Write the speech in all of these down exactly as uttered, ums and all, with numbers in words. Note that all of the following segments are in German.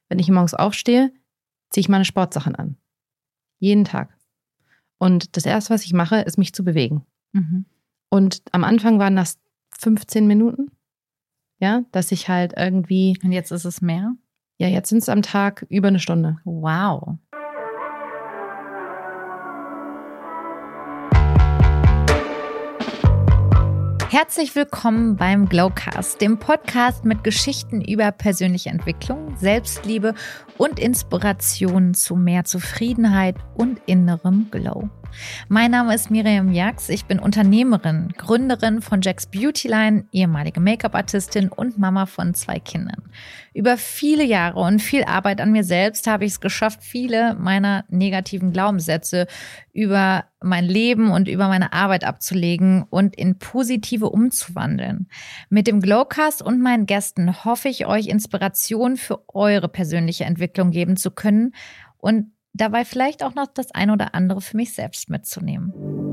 wenn ich morgens aufstehe, ziehe ich meine Sportsachen an. Jeden Tag. Und das Erste, was ich mache, ist mich zu bewegen. Mhm. Und am Anfang waren das fünfzehn Minuten, ja, dass ich halt irgendwie... Und jetzt ist es mehr? Ja, jetzt sind es am Tag über eine Stunde. Wow. Herzlich willkommen beim Glowcast, dem Podcast mit Geschichten über persönliche Entwicklung, Selbstliebe und Inspiration zu mehr Zufriedenheit und innerem Glow. Mein Name ist Miriam Jax, ich bin Unternehmerin, Gründerin von Jax Beautyline, ehemalige Make-up-Artistin und Mama von zwei Kindern. Über viele Jahre und viel Arbeit an mir selbst habe ich es geschafft, viele meiner negativen Glaubenssätze über mein Leben und über meine Arbeit abzulegen und in positive umzuwandeln. Mit dem Glowcast und meinen Gästen hoffe ich, euch Inspiration für eure persönliche Entwicklung geben zu können und dabei vielleicht auch noch das ein oder andere für mich selbst mitzunehmen.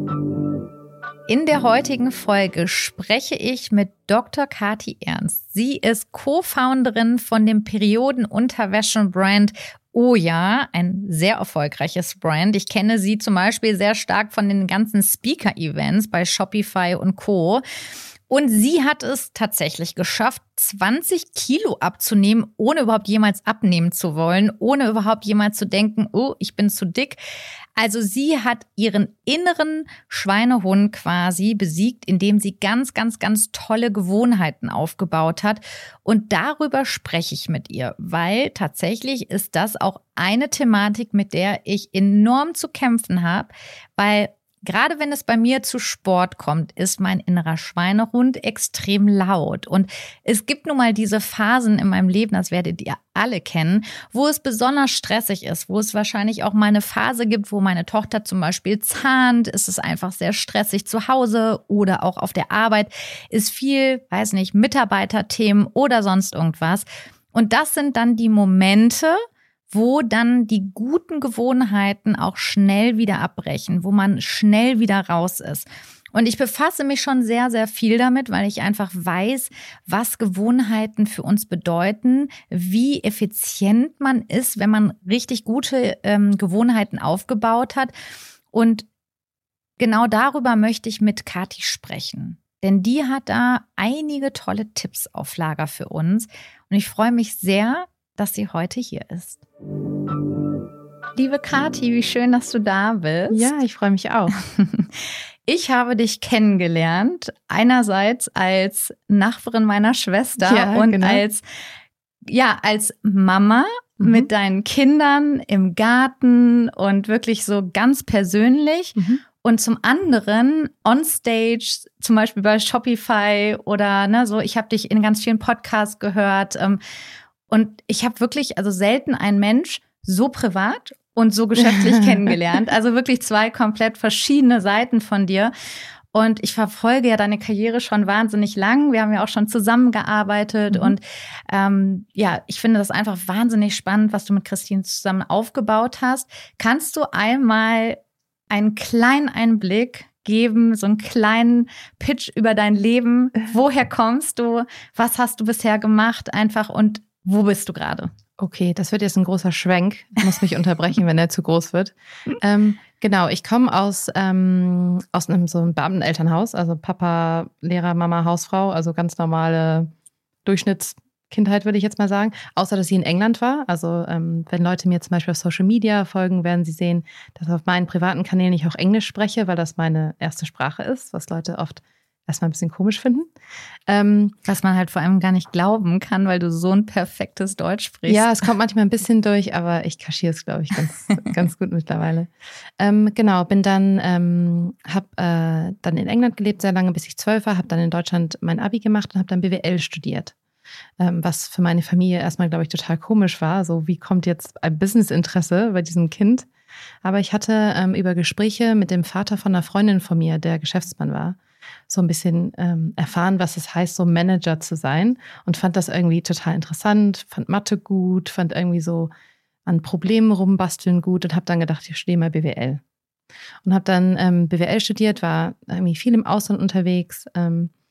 In der heutigen Folge spreche ich mit Doktor Kathi Ernst. Sie ist Co-Founderin von dem Periodenunterwäschen-Brand Oh ja, ein sehr erfolgreiches Brand. Ich kenne sie zum Beispiel sehr stark von den ganzen Speaker-Events bei Shopify und Co. Und sie hat es tatsächlich geschafft, zwanzig Kilo abzunehmen, ohne überhaupt jemals abnehmen zu wollen, ohne überhaupt jemals zu denken, oh, ich bin zu dick. Also sie hat ihren inneren Schweinehund quasi besiegt, indem sie ganz, ganz, ganz tolle Gewohnheiten aufgebaut hat. Und darüber spreche ich mit ihr, weil tatsächlich ist das auch eine Thematik, mit der ich enorm zu kämpfen habe, weil gerade wenn es bei mir zu Sport kommt, ist mein innerer Schweinehund extrem laut. Und es gibt nun mal diese Phasen in meinem Leben, das werdet ihr alle kennen, wo es besonders stressig ist, wo es wahrscheinlich auch mal eine Phase gibt, wo meine Tochter zum Beispiel zahnt, ist es einfach sehr stressig zu Hause oder auch auf der Arbeit ist viel, weiß nicht, Mitarbeiterthemen oder sonst irgendwas. Und das sind dann die Momente, wo dann die guten Gewohnheiten auch schnell wieder abbrechen, wo man schnell wieder raus ist. Und ich befasse mich schon sehr, sehr viel damit, weil ich einfach weiß, was Gewohnheiten für uns bedeuten, wie effizient man ist, wenn man richtig gute ähm, Gewohnheiten aufgebaut hat. Und genau darüber möchte ich mit Kathi sprechen. Denn die hat da einige tolle Tipps auf Lager für uns. Und ich freue mich sehr, dass sie heute hier ist. Liebe Kathi, wie schön, dass du da bist. Ja, ich freue mich auch. Ich habe dich kennengelernt, einerseits als Nachbarin meiner Schwester ja, und genau. als, ja, als Mama mhm. mit deinen Kindern im Garten und wirklich so ganz persönlich. Mhm. Und zum anderen on stage, zum Beispiel bei Shopify oder ne, so, ich habe dich in ganz vielen Podcasts gehört. Ähm, Und ich habe wirklich, also selten einen Mensch so privat und so geschäftlich kennengelernt. Also wirklich zwei komplett verschiedene Seiten von dir. Und ich verfolge ja deine Karriere schon wahnsinnig lang. Wir haben ja auch schon zusammengearbeitet. Mhm. Und ähm, ja, ich finde das einfach wahnsinnig spannend, was du mit Christine zusammen aufgebaut hast. Kannst du einmal einen kleinen Einblick geben, so einen kleinen Pitch über dein Leben? Woher kommst du? Was hast du bisher gemacht? Einfach und wo bist du gerade? Okay, das wird jetzt ein großer Schwenk. Ich muss mich unterbrechen, wenn der zu groß wird. Ähm, genau, ich komme aus, ähm, aus einem so einem Beamtenelternhaus, also Papa, Lehrer, Mama, Hausfrau, also ganz normale Durchschnittskindheit, würde ich jetzt mal sagen. Außer, dass sie in England war. Also ähm, wenn Leute mir zum Beispiel auf Social Media folgen, werden sie sehen, dass auf meinen privaten Kanälen ich auch Englisch spreche, weil das meine erste Sprache ist, was Leute oft erstmal ein bisschen komisch finden. Ähm, Was man halt vor allem gar nicht glauben kann, weil du so ein perfektes Deutsch sprichst. Ja, es kommt manchmal ein bisschen durch, aber ich kaschiere es, glaube ich, ganz, ganz gut mittlerweile. Ähm, genau, bin dann, ähm, habe äh, dann in England gelebt sehr lange, bis ich zwölf war, habe dann in Deutschland mein Abi gemacht und habe dann B W L studiert. Ähm, was für meine Familie erstmal, glaube ich, total komisch war. So, wie kommt jetzt ein Businessinteresse bei diesem Kind? Aber ich hatte ähm, über Gespräche mit dem Vater von einer Freundin von mir, der Geschäftsmann war, so ein bisschen ähm, erfahren, was es heißt, so Manager zu sein und fand das irgendwie total interessant, fand Mathe gut, fand irgendwie so an Problemen rumbasteln gut und habe dann gedacht, ich studiere mal B W L. Und habe dann ähm, B W L studiert, war irgendwie viel im Ausland unterwegs ähm,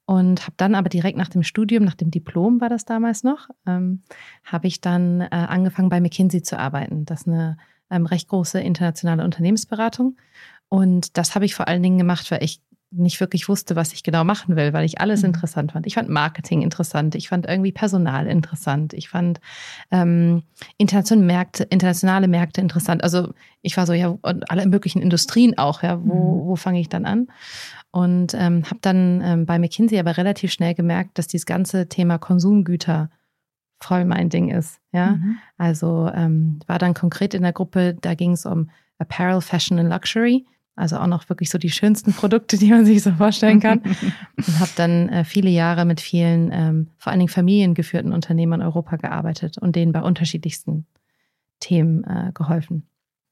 und habe dann aber direkt nach dem Studium, nach dem Diplom war das damals noch, ähm, habe ich dann äh, angefangen bei McKinsey zu arbeiten. Das ist eine ähm, recht große internationale Unternehmensberatung und das habe ich vor allen Dingen gemacht, weil ich nicht wirklich wusste, was ich genau machen will, weil ich alles mhm. interessant fand. Ich fand Marketing interessant, ich fand irgendwie Personal interessant, ich fand ähm, internationale Märkte, internationale Märkte interessant. Also ich war so, ja, und alle möglichen Industrien auch, ja, wo, mhm. wo fange ich dann an? Und ähm, habe dann ähm, bei McKinsey aber relativ schnell gemerkt, dass dieses ganze Thema Konsumgüter voll mein Ding ist. Ja, mhm. also ähm, war dann konkret in der Gruppe, da ging es um Apparel, Fashion and Luxury. Also auch noch wirklich so die schönsten Produkte, die man sich so vorstellen kann. Und habe dann äh, viele Jahre mit vielen, ähm, vor allen Dingen familiengeführten Unternehmen in Europa gearbeitet und denen bei unterschiedlichsten Themen äh, geholfen.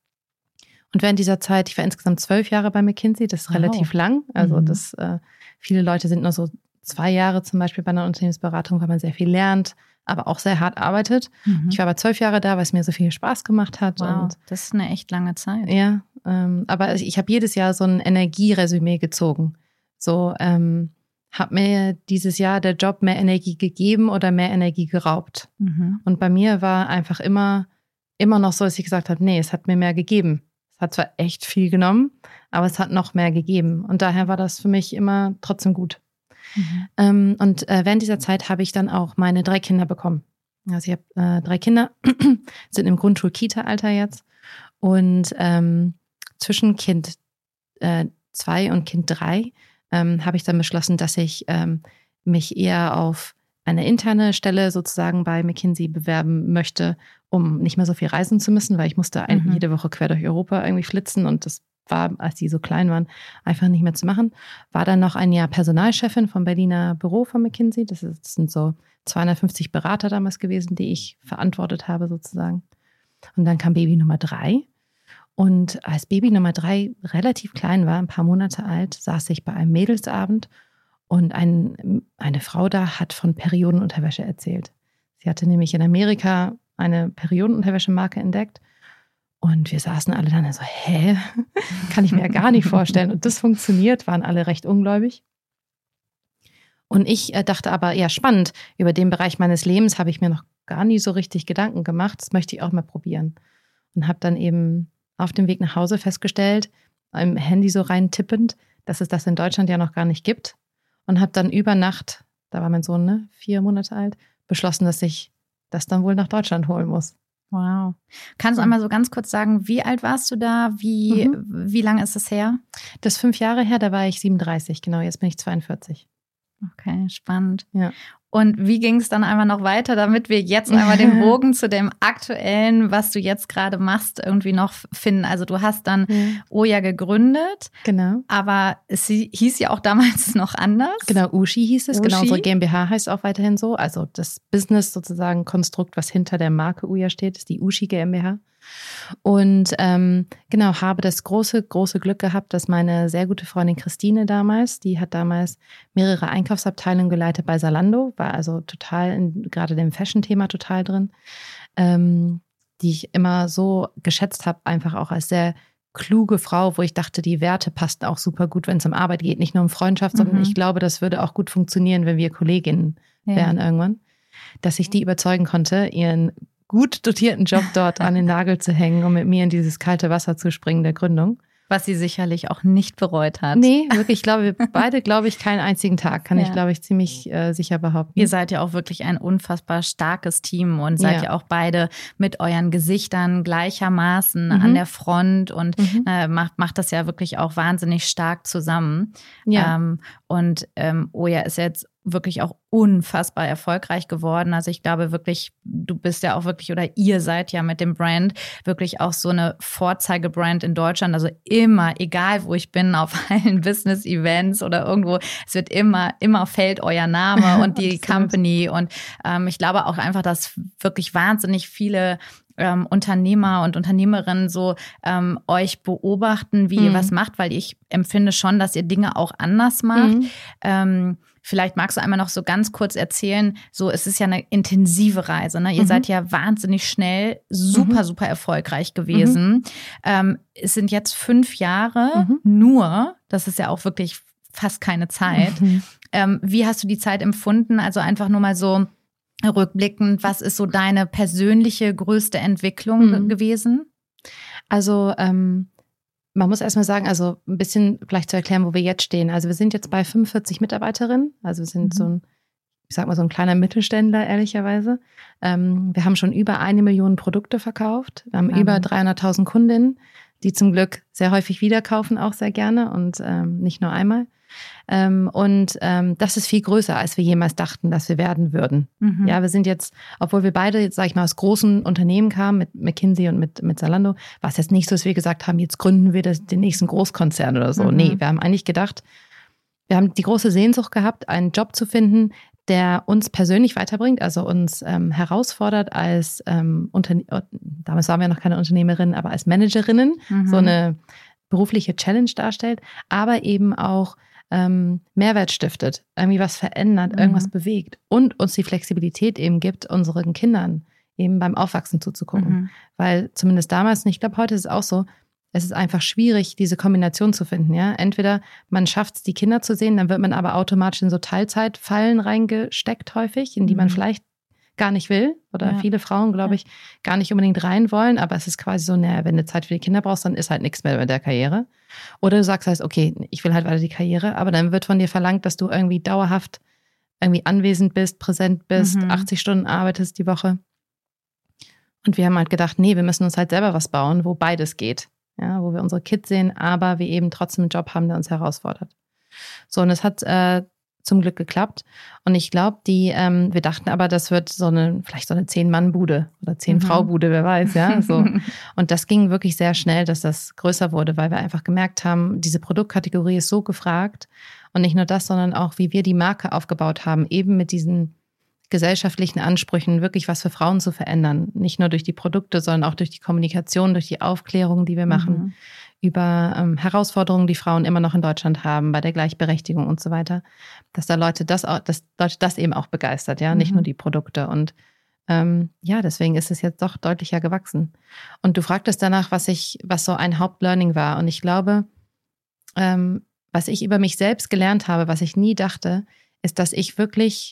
Und während dieser Zeit, ich war insgesamt zwölf Jahre bei McKinsey, das ist wow. relativ lang. Also mhm. das, äh, viele Leute sind nur so zwei Jahre zum Beispiel bei einer Unternehmensberatung, weil man sehr viel lernt, aber auch sehr hart arbeitet. Mhm. Ich war aber zwölf Jahre da, weil es mir so viel Spaß gemacht hat. Wow, und das ist eine echt lange Zeit. Ja, ähm, aber ich habe jedes Jahr so ein Energieresümee gezogen. So, ähm, hat mir dieses Jahr der Job mehr Energie gegeben oder mehr Energie geraubt? Mhm. Und bei mir war einfach immer, immer noch so, dass ich gesagt habe, nee, es hat mir mehr gegeben. Es hat zwar echt viel genommen, aber es hat noch mehr gegeben. Und daher war das für mich immer trotzdem gut. Mhm. Ähm, und äh, während dieser Zeit habe ich dann auch meine drei Kinder bekommen. Also ich habe äh, drei Kinder, sind im Grundschul-Kita-Alter jetzt. Und ähm, zwischen Kind äh, zwei und Kind drei ähm, habe ich dann beschlossen, dass ich ähm, mich eher auf eine interne Stelle sozusagen bei McKinsey bewerben möchte, um nicht mehr so viel reisen zu müssen, weil ich musste mhm. jede Woche quer durch Europa irgendwie flitzen und das war, als die so klein waren, einfach nicht mehr zu machen. War dann noch ein Jahr Personalchefin vom Berliner Büro von McKinsey. Das, ist, das sind so zweihundertfünfzig Berater damals gewesen, die ich verantwortet habe sozusagen. Und dann kam Baby Nummer drei. Und als Baby Nummer drei relativ klein war, ein paar Monate alt, saß ich bei einem Mädelsabend und ein, eine Frau da hat von Periodenunterwäsche erzählt. Sie hatte nämlich in Amerika eine Periodenunterwäschemarke entdeckt. Und wir saßen alle dann so, hä? Kann ich mir ja gar nicht vorstellen. Und das funktioniert, waren alle recht ungläubig. Und ich äh, dachte aber, ja, spannend, über den Bereich meines Lebens habe ich mir noch gar nie so richtig Gedanken gemacht. Das möchte ich auch mal probieren. Und habe dann eben auf dem Weg nach Hause festgestellt, im Handy so rein tippend, dass es das in Deutschland ja noch gar nicht gibt. Und habe dann über Nacht, da war mein Sohn, ne, vier Monate alt, beschlossen, dass ich das dann wohl nach Deutschland holen muss. Wow. Kannst du einmal so ganz kurz sagen, wie alt warst du da? Wie, mhm. wie lange ist es her? Das ist fünf Jahre her, da war ich siebenunddreißig, genau, jetzt bin ich zweiundvierzig. Okay, spannend. Ja. Und wie ging es dann einmal noch weiter, damit wir jetzt einmal den Bogen zu dem Aktuellen, was du jetzt gerade machst, irgendwie noch finden? Also du hast dann ja. Oya gegründet. Genau. Aber es hieß ja auch damals noch anders. Genau, Ushi hieß es. Ushi. Genau, unsere GmbH heißt auch weiterhin so. Also das Business sozusagen Konstrukt, was hinter der Marke Ouya steht, ist die Ushi GmbH. Und ähm, genau, habe das große, große Glück gehabt, dass meine sehr gute Freundin Christine damals, die hat damals mehrere Einkaufsabteilungen geleitet bei Zalando, war also total in gerade dem Fashion-Thema total drin, ähm, die ich immer so geschätzt habe, einfach auch als sehr kluge Frau, wo ich dachte, die Werte passten auch super gut, wenn es um Arbeit geht, nicht nur um Freundschaft, mhm. sondern ich glaube, das würde auch gut funktionieren, wenn wir Kolleginnen ja. wären irgendwann, dass ich die überzeugen konnte, ihren gut dotierten Job dort an den Nagel zu hängen, um mit mir in dieses kalte Wasser zu springen der Gründung. Was sie sicherlich auch nicht bereut hat. Nee, wirklich, ich glaube, wir beide, glaube ich, keinen einzigen Tag, kann ja. ich, glaube ich, ziemlich äh, sicher behaupten. Ihr seid ja auch wirklich ein unfassbar starkes Team und seid ja, ja auch beide mit euren Gesichtern gleichermaßen mhm. an der Front und mhm. äh, macht, macht das ja wirklich auch wahnsinnig stark zusammen. Ja. Ähm, und ähm, Ouya ist jetzt wirklich auch unfassbar erfolgreich geworden. Also ich glaube wirklich, du bist ja auch wirklich, oder ihr seid ja mit dem Brand wirklich auch so eine Vorzeigebrand in Deutschland. Also immer, egal wo ich bin, auf allen Business-Events oder irgendwo, es wird immer, immer fällt euer Name und die Company. Und ähm, ich glaube auch einfach, dass wirklich wahnsinnig viele Ähm, Unternehmer und Unternehmerinnen so ähm, euch beobachten, wie mhm. ihr was macht, weil ich empfinde schon, dass ihr Dinge auch anders macht. Mhm. Ähm, vielleicht magst du einmal noch so ganz kurz erzählen, so es ist ja eine intensive Reise, ne? Ihr mhm. seid ja wahnsinnig schnell super, mhm. super erfolgreich gewesen. Mhm. Ähm, es sind jetzt fünf Jahre mhm. nur, das ist ja auch wirklich fast keine Zeit. Mhm. Ähm, wie hast du die Zeit empfunden? Also einfach nur mal so rückblickend, was ist so deine persönliche größte Entwicklung mhm. gewesen? Also ähm, man muss erstmal sagen, also ein bisschen vielleicht zu erklären, wo wir jetzt stehen. Also wir sind jetzt bei fünfundvierzig Mitarbeiterinnen, also wir sind mhm. so ein, ich sag mal so ein kleiner Mittelständler, ehrlicherweise. Ähm, wir haben schon über eine Million Produkte verkauft, wir haben mhm. über dreihunderttausend Kundinnen, die zum Glück sehr häufig wieder kaufen, auch sehr gerne und ähm, nicht nur einmal. Ähm, und ähm, das ist viel größer, als wir jemals dachten, dass wir werden würden. Mhm. Ja, wir sind jetzt, obwohl wir beide jetzt, sag ich mal, aus großen Unternehmen kamen, mit McKinsey und mit, mit Zalando, war es jetzt nicht so, dass wir gesagt haben, jetzt gründen wir das, den nächsten Großkonzern oder so. Mhm. Nee, wir haben eigentlich gedacht, wir haben die große Sehnsucht gehabt, einen Job zu finden, der uns persönlich weiterbringt, also uns ähm, herausfordert als ähm, Unterne- damals waren wir noch keine Unternehmerinnen, aber als Managerinnen, mhm. so eine berufliche Challenge darstellt, aber eben auch ähm, Mehrwert stiftet, irgendwie was verändert, mhm. irgendwas bewegt und uns die Flexibilität eben gibt, unseren Kindern eben beim Aufwachsen zuzugucken. Mhm. Weil zumindest damals, und ich glaube, heute ist es auch so, es ist einfach schwierig, diese Kombination zu finden. Ja, entweder man schafft es, die Kinder zu sehen, dann wird man aber automatisch in so Teilzeitfallen reingesteckt häufig, in die man vielleicht gar nicht will oder ja. viele Frauen, glaube ich, gar nicht unbedingt rein wollen, aber es ist quasi so, naja, wenn du Zeit für die Kinder brauchst, dann ist halt nichts mehr mit der Karriere. Oder du sagst halt, okay, ich will halt weiter die Karriere, aber dann wird von dir verlangt, dass du irgendwie dauerhaft irgendwie anwesend bist, präsent bist, mhm. achtzig Stunden arbeitest die Woche. Und wir haben halt gedacht, nee, wir müssen uns halt selber was bauen, wo beides geht. Ja, wo wir unsere Kids sehen, aber wir eben trotzdem einen Job haben, der uns herausfordert. So, und es hat äh, zum Glück geklappt. Und ich glaube, die, ähm, wir dachten aber, das wird so eine, vielleicht so eine Zehn-Mann-Bude oder Zehn-Frau-Bude, wer weiß, ja. So. Und das ging wirklich sehr schnell, dass das größer wurde, weil wir einfach gemerkt haben, diese Produktkategorie ist so gefragt. Und nicht nur das, sondern auch, wie wir die Marke aufgebaut haben, eben mit diesen gesellschaftlichen Ansprüchen, wirklich was für Frauen zu verändern. Nicht nur durch die Produkte, sondern auch durch die Kommunikation, durch die Aufklärung, die wir machen, mhm. über ähm, Herausforderungen, die Frauen immer noch in Deutschland haben, bei der Gleichberechtigung und so weiter. Dass da Leute das, auch, dass Leute das eben auch begeistert, ja, mhm. nicht nur die Produkte. Und ähm, ja, deswegen ist es jetzt doch deutlicher gewachsen. Und du fragtest danach, was ich, was so ein Hauptlearning war. Und ich glaube, ähm, was ich über mich selbst gelernt habe, was ich nie dachte, ist, dass ich wirklich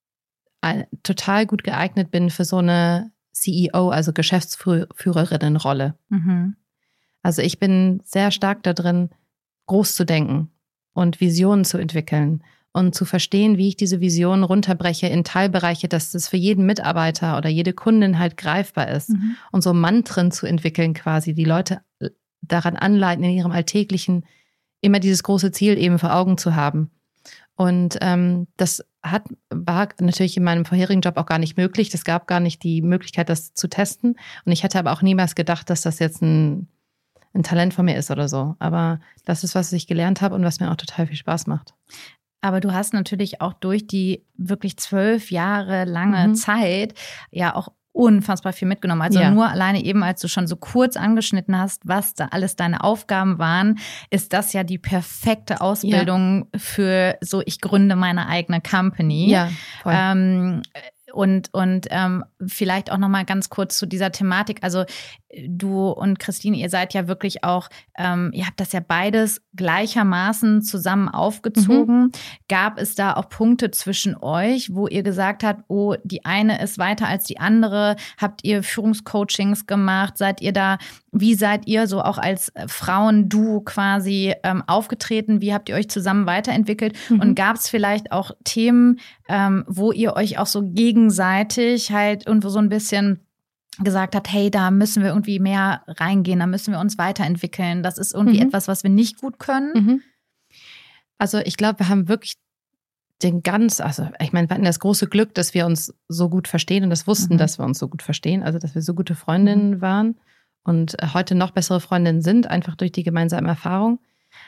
total gut geeignet bin für so eine C E O, also Geschäftsführerinnenrolle. Mhm. Also ich bin sehr stark da drin, groß zu denken und Visionen zu entwickeln und zu verstehen, wie ich diese Visionen runterbreche in Teilbereiche, dass das für jeden Mitarbeiter oder jede Kundin halt greifbar ist. Mhm. Und so Mantren zu entwickeln quasi, die Leute daran anleiten, in ihrem Alltäglichen immer dieses große Ziel eben vor Augen zu haben. Und ähm, das hat, war natürlich in meinem vorherigen Job auch gar nicht möglich. Es gab gar nicht die Möglichkeit, das zu testen. Und ich hätte aber auch niemals gedacht, dass das jetzt ein, ein Talent von mir ist oder so. Aber das ist, was ich gelernt habe und was mir auch total viel Spaß macht. Aber du hast natürlich auch durch die wirklich zwölf Jahre lange mhm. Zeit ja auch unfassbar viel mitgenommen. Also ja. nur alleine eben, als du schon so kurz angeschnitten hast, was da alles deine Aufgaben waren, ist das ja die perfekte Ausbildung ja. für so, ich gründe meine eigene Company. Ja, voll. Ähm, Und, und ähm, vielleicht auch noch mal ganz kurz zu dieser Thematik. Also du und Christine, ihr seid ja wirklich auch, ähm, ihr habt das ja beides gleichermaßen zusammen aufgezogen. Mhm. Gab es da auch Punkte zwischen euch, wo ihr gesagt habt, oh, die eine ist weiter als die andere? Habt ihr Führungscoachings gemacht? Seid ihr da, wie seid ihr so auch als Frauen-Duo quasi ähm, aufgetreten? Wie habt ihr euch zusammen weiterentwickelt? Mhm. Und gab es vielleicht auch Themen, ähm, wo ihr euch auch so gegenseitig halt irgendwo so ein bisschen gesagt habt, hey, da müssen wir irgendwie mehr reingehen, da müssen wir uns weiterentwickeln. Das ist irgendwie mhm. etwas, was wir nicht gut können. Mhm. Also ich glaube, wir haben wirklich den ganz, also ich meine, wir hatten das große Glück, dass wir uns so gut verstehen und das wussten, mhm. dass wir uns so gut verstehen, also dass wir so gute Freundinnen mhm. waren und heute noch bessere Freundinnen sind, einfach durch die gemeinsame Erfahrung.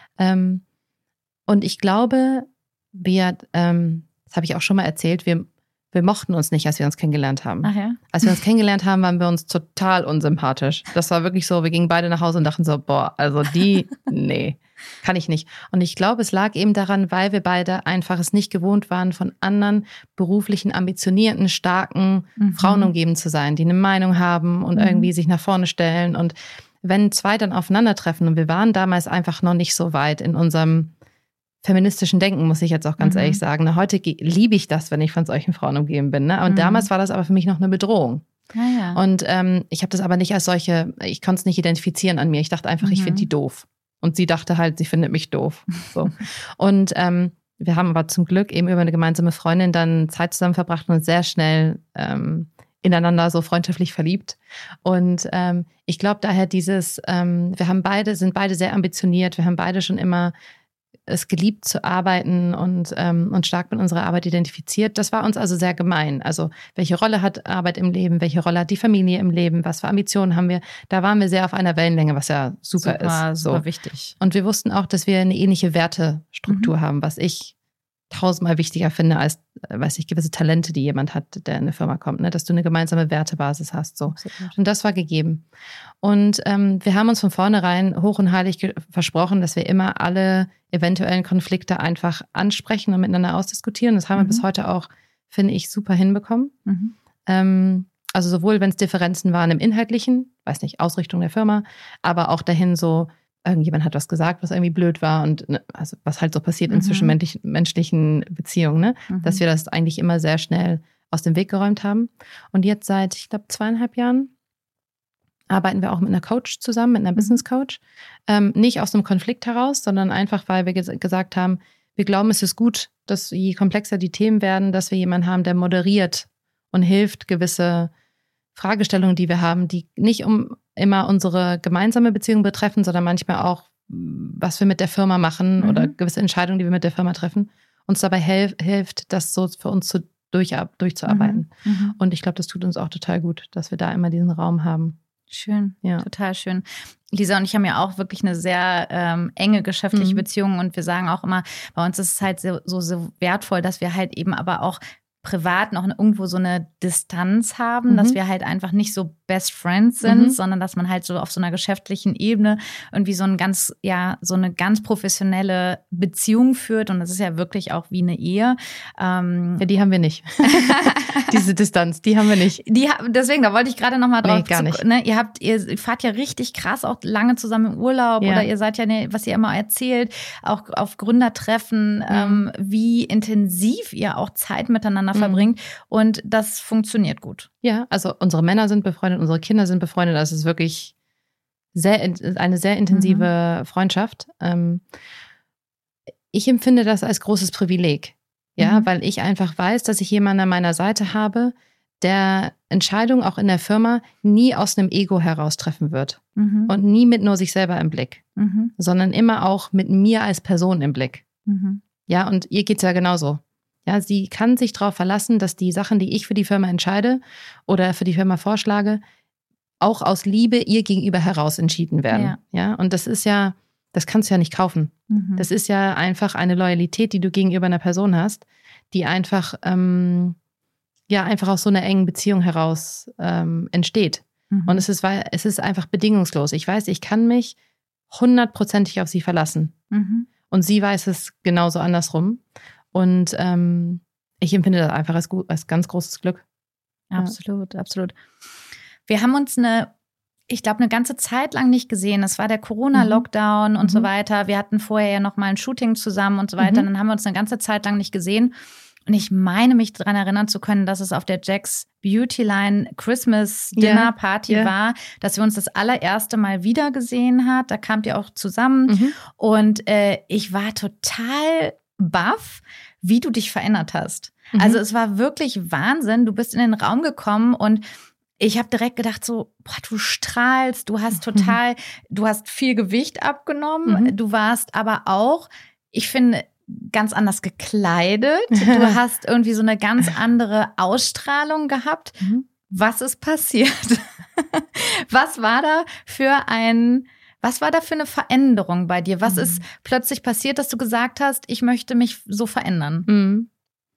Und ich glaube, wir, das habe ich auch schon mal erzählt, wir Wir mochten uns nicht, als wir uns kennengelernt haben. Ach ja? Als wir uns kennengelernt haben, waren wir uns total unsympathisch. Das war wirklich so, wir gingen beide nach Hause und dachten so, boah, also die, nee, kann ich nicht. Und ich glaube, es lag eben daran, weil wir beide einfach es nicht gewohnt waren, von anderen beruflichen, ambitionierten, starken mhm. Frauen umgeben zu sein, die eine Meinung haben und mhm. irgendwie sich nach vorne stellen. Und wenn zwei dann aufeinandertreffen, und wir waren damals einfach noch nicht so weit in unserem feministischen Denken, muss ich jetzt auch ganz mhm. ehrlich sagen. Heute liebe ich das, wenn ich von solchen Frauen umgeben bin. Ne? Und mhm. damals war das aber für mich noch eine Bedrohung. Ja, ja. Und ähm, ich habe das aber nicht als solche, ich konnte es nicht identifizieren an mir. Ich dachte einfach, mhm. ich finde die doof. Und sie dachte halt, sie findet mich doof. So. Und ähm, wir haben aber zum Glück eben über eine gemeinsame Freundin dann Zeit zusammen verbracht und uns sehr schnell ähm, ineinander so freundschaftlich verliebt. Und ähm, ich glaube daher dieses, ähm, wir haben beide, sind beide sehr ambitioniert, wir haben beide schon immer es geliebt zu arbeiten und ähm, uns stark mit unserer Arbeit identifiziert. Das war uns also sehr gemein. Also welche Rolle hat Arbeit im Leben, welche Rolle hat die Familie im Leben, was für Ambitionen haben wir? Da waren wir sehr auf einer Wellenlänge, was ja super, super ist. Super so. wichtig. Und wir wussten auch, dass wir eine ähnliche Wertestruktur mhm. haben, was ich tausendmal wichtiger finde als, weiß ich, gewisse Talente, die jemand hat, der in eine Firma kommt, ne? Dass du eine gemeinsame Wertebasis hast. So. Absolut. Und das war gegeben. Und ähm, wir haben uns von vornherein hoch und heilig ge- versprochen, dass wir immer alle eventuellen Konflikte einfach ansprechen und miteinander ausdiskutieren. Das haben mhm. wir bis heute auch, finde ich, super hinbekommen. Mhm. Ähm, also sowohl, wenn es Differenzen waren im Inhaltlichen, weiß nicht, Ausrichtung der Firma, aber auch dahin so, irgendjemand hat was gesagt, was irgendwie blöd war und ne, also was halt so passiert mhm. in zwischenmenschlichen Beziehungen, ne? Mhm. Dass wir das eigentlich immer sehr schnell aus dem Weg geräumt haben. Und jetzt seit, ich glaube, zweieinhalb Jahren arbeiten wir auch mit einer Coach zusammen, mit einer mhm. Business Coach. Ähm, nicht aus einem Konflikt heraus, sondern einfach, weil wir ges- gesagt haben, wir glauben, es ist gut, dass je komplexer die Themen werden, dass wir jemanden haben, der moderiert und hilft, gewisse Fragestellungen, die wir haben, die nicht um immer unsere gemeinsame Beziehung betreffen, sondern manchmal auch, was wir mit der Firma machen mhm. oder gewisse Entscheidungen, die wir mit der Firma treffen, uns dabei helf, hilft, das so für uns zu, durch, durchzuarbeiten. Mhm. Mhm. Und ich glaube, das tut uns auch total gut, dass wir da immer diesen Raum haben. Schön, ja. Total schön. Lisa und ich haben ja auch wirklich eine sehr ähm, enge geschäftliche mhm. Beziehung und wir sagen auch immer, bei uns ist es halt so, so, so wertvoll, dass wir halt eben aber auch privat noch irgendwo so eine Distanz haben, mhm. dass wir halt einfach nicht so Best Friends sind, mhm. sondern dass man halt so auf so einer geschäftlichen Ebene irgendwie so ein ganz, ja, so eine ganz professionelle Beziehung führt und das ist ja wirklich auch wie eine Ehe. Ähm ja, die haben wir nicht. Diese Distanz, die haben wir nicht. Die, deswegen, da wollte ich gerade noch mal drauf. Nee, gar nicht. Zu, ne, ihr habt, ihr fahrt ja richtig krass auch lange zusammen im Urlaub ja. oder ihr seid ja, ne, was ihr immer erzählt, auch auf Gründertreffen, mhm. ähm, wie intensiv ihr auch Zeit miteinander verbringt und das funktioniert gut. Ja, also unsere Männer sind befreundet, unsere Kinder sind befreundet, das ist wirklich sehr, eine sehr intensive mhm. Freundschaft. Ich empfinde das als großes Privileg, ja, mhm. weil ich einfach weiß, dass ich jemanden an meiner Seite habe, der Entscheidungen auch in der Firma nie aus einem Ego heraus treffen wird mhm. und nie mit nur sich selber im Blick, mhm. sondern immer auch mit mir als Person im Blick. Mhm. Ja, und ihr geht's ja genauso. Ja, sie kann sich darauf verlassen, dass die Sachen, die ich für die Firma entscheide oder für die Firma vorschlage, auch aus Liebe ihr gegenüber heraus entschieden werden. Ja, ja? Und das ist ja, das kannst du ja nicht kaufen. Mhm. Das ist ja einfach eine Loyalität, die du gegenüber einer Person hast, die einfach, ähm, ja, einfach aus so einer engen Beziehung heraus ähm, entsteht. Mhm. Und es ist, weil, es ist einfach bedingungslos. Ich weiß, ich kann mich hundertprozentig auf sie verlassen. Mhm. Und sie weiß es genauso andersrum. Und ähm, ich empfinde das einfach als, gut, als ganz großes Glück. Absolut, ja. absolut. Wir haben uns eine, ich glaube, eine ganze Zeit lang nicht gesehen. Das war der Corona-Lockdown mhm. und mhm. so weiter. Wir hatten vorher ja noch mal ein Shooting zusammen und so weiter. Mhm. Dann haben wir uns eine ganze Zeit lang nicht gesehen. Und ich meine, mich daran erinnern zu können, dass es auf der Jack's Beauty Line Christmas Dinner Party yeah, yeah. war, dass wir uns das allererste Mal wieder gesehen hat. Da kamt ihr auch zusammen. Mhm. Und äh, ich war total baff, wie du dich verändert hast. Mhm. Also es war wirklich Wahnsinn. Du bist in den Raum gekommen und ich habe direkt gedacht so, boah, du strahlst, du hast total, mhm. du hast viel Gewicht abgenommen. Mhm. Du warst aber auch, ich finde, ganz anders gekleidet. Du hast irgendwie so eine ganz andere Ausstrahlung gehabt. Mhm. Was ist passiert? Was war da für ein Was war da für eine Veränderung bei dir? Was mhm. ist plötzlich passiert, dass du gesagt hast, ich möchte mich so verändern? Mhm.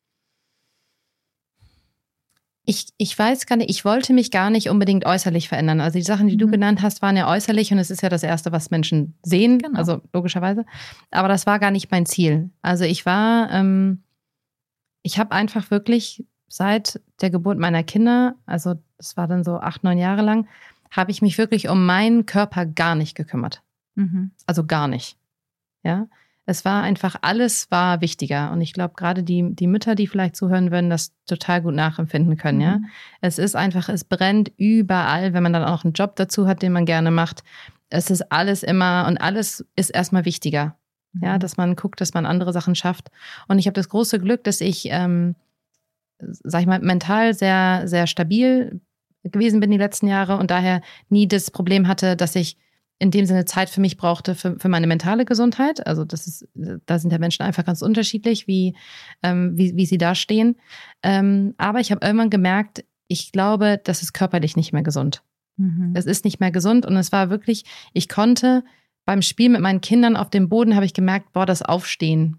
Ich, ich weiß gar nicht, ich wollte mich gar nicht unbedingt äußerlich verändern. Also die Sachen, die mhm. du genannt hast, waren ja äußerlich und es ist ja das Erste, was Menschen sehen, genau. also logischerweise. Aber das war gar nicht mein Ziel. Also ich war, ähm, ich habe einfach wirklich seit der Geburt meiner Kinder, also das war dann so acht, neun Jahre lang, habe ich mich wirklich um meinen Körper gar nicht gekümmert. Mhm. Also gar nicht. Ja. Es war einfach, alles war wichtiger. Und ich glaube, gerade die, die Mütter, die vielleicht zuhören würden, das total gut nachempfinden können, mhm. ja. Es ist einfach, es brennt überall, wenn man dann auch einen Job dazu hat, den man gerne macht. Es ist alles immer und alles ist erstmal wichtiger. Mhm. Ja, dass man guckt, dass man andere Sachen schafft. Und ich habe das große Glück, dass ich, ähm, sag ich mal, mental sehr, sehr stabil gewesen bin die letzten Jahre und daher nie das Problem hatte, dass ich in dem Sinne Zeit für mich brauchte, für, für meine mentale Gesundheit. Also das ist, da sind ja Menschen einfach ganz unterschiedlich, wie, ähm, wie, wie sie da stehen. Ähm, aber ich habe irgendwann gemerkt, ich glaube, das ist körperlich nicht mehr gesund. Mhm. Es ist nicht mehr gesund und es war wirklich, ich konnte beim Spiel mit meinen Kindern auf dem Boden, habe ich gemerkt, boah, das Aufstehen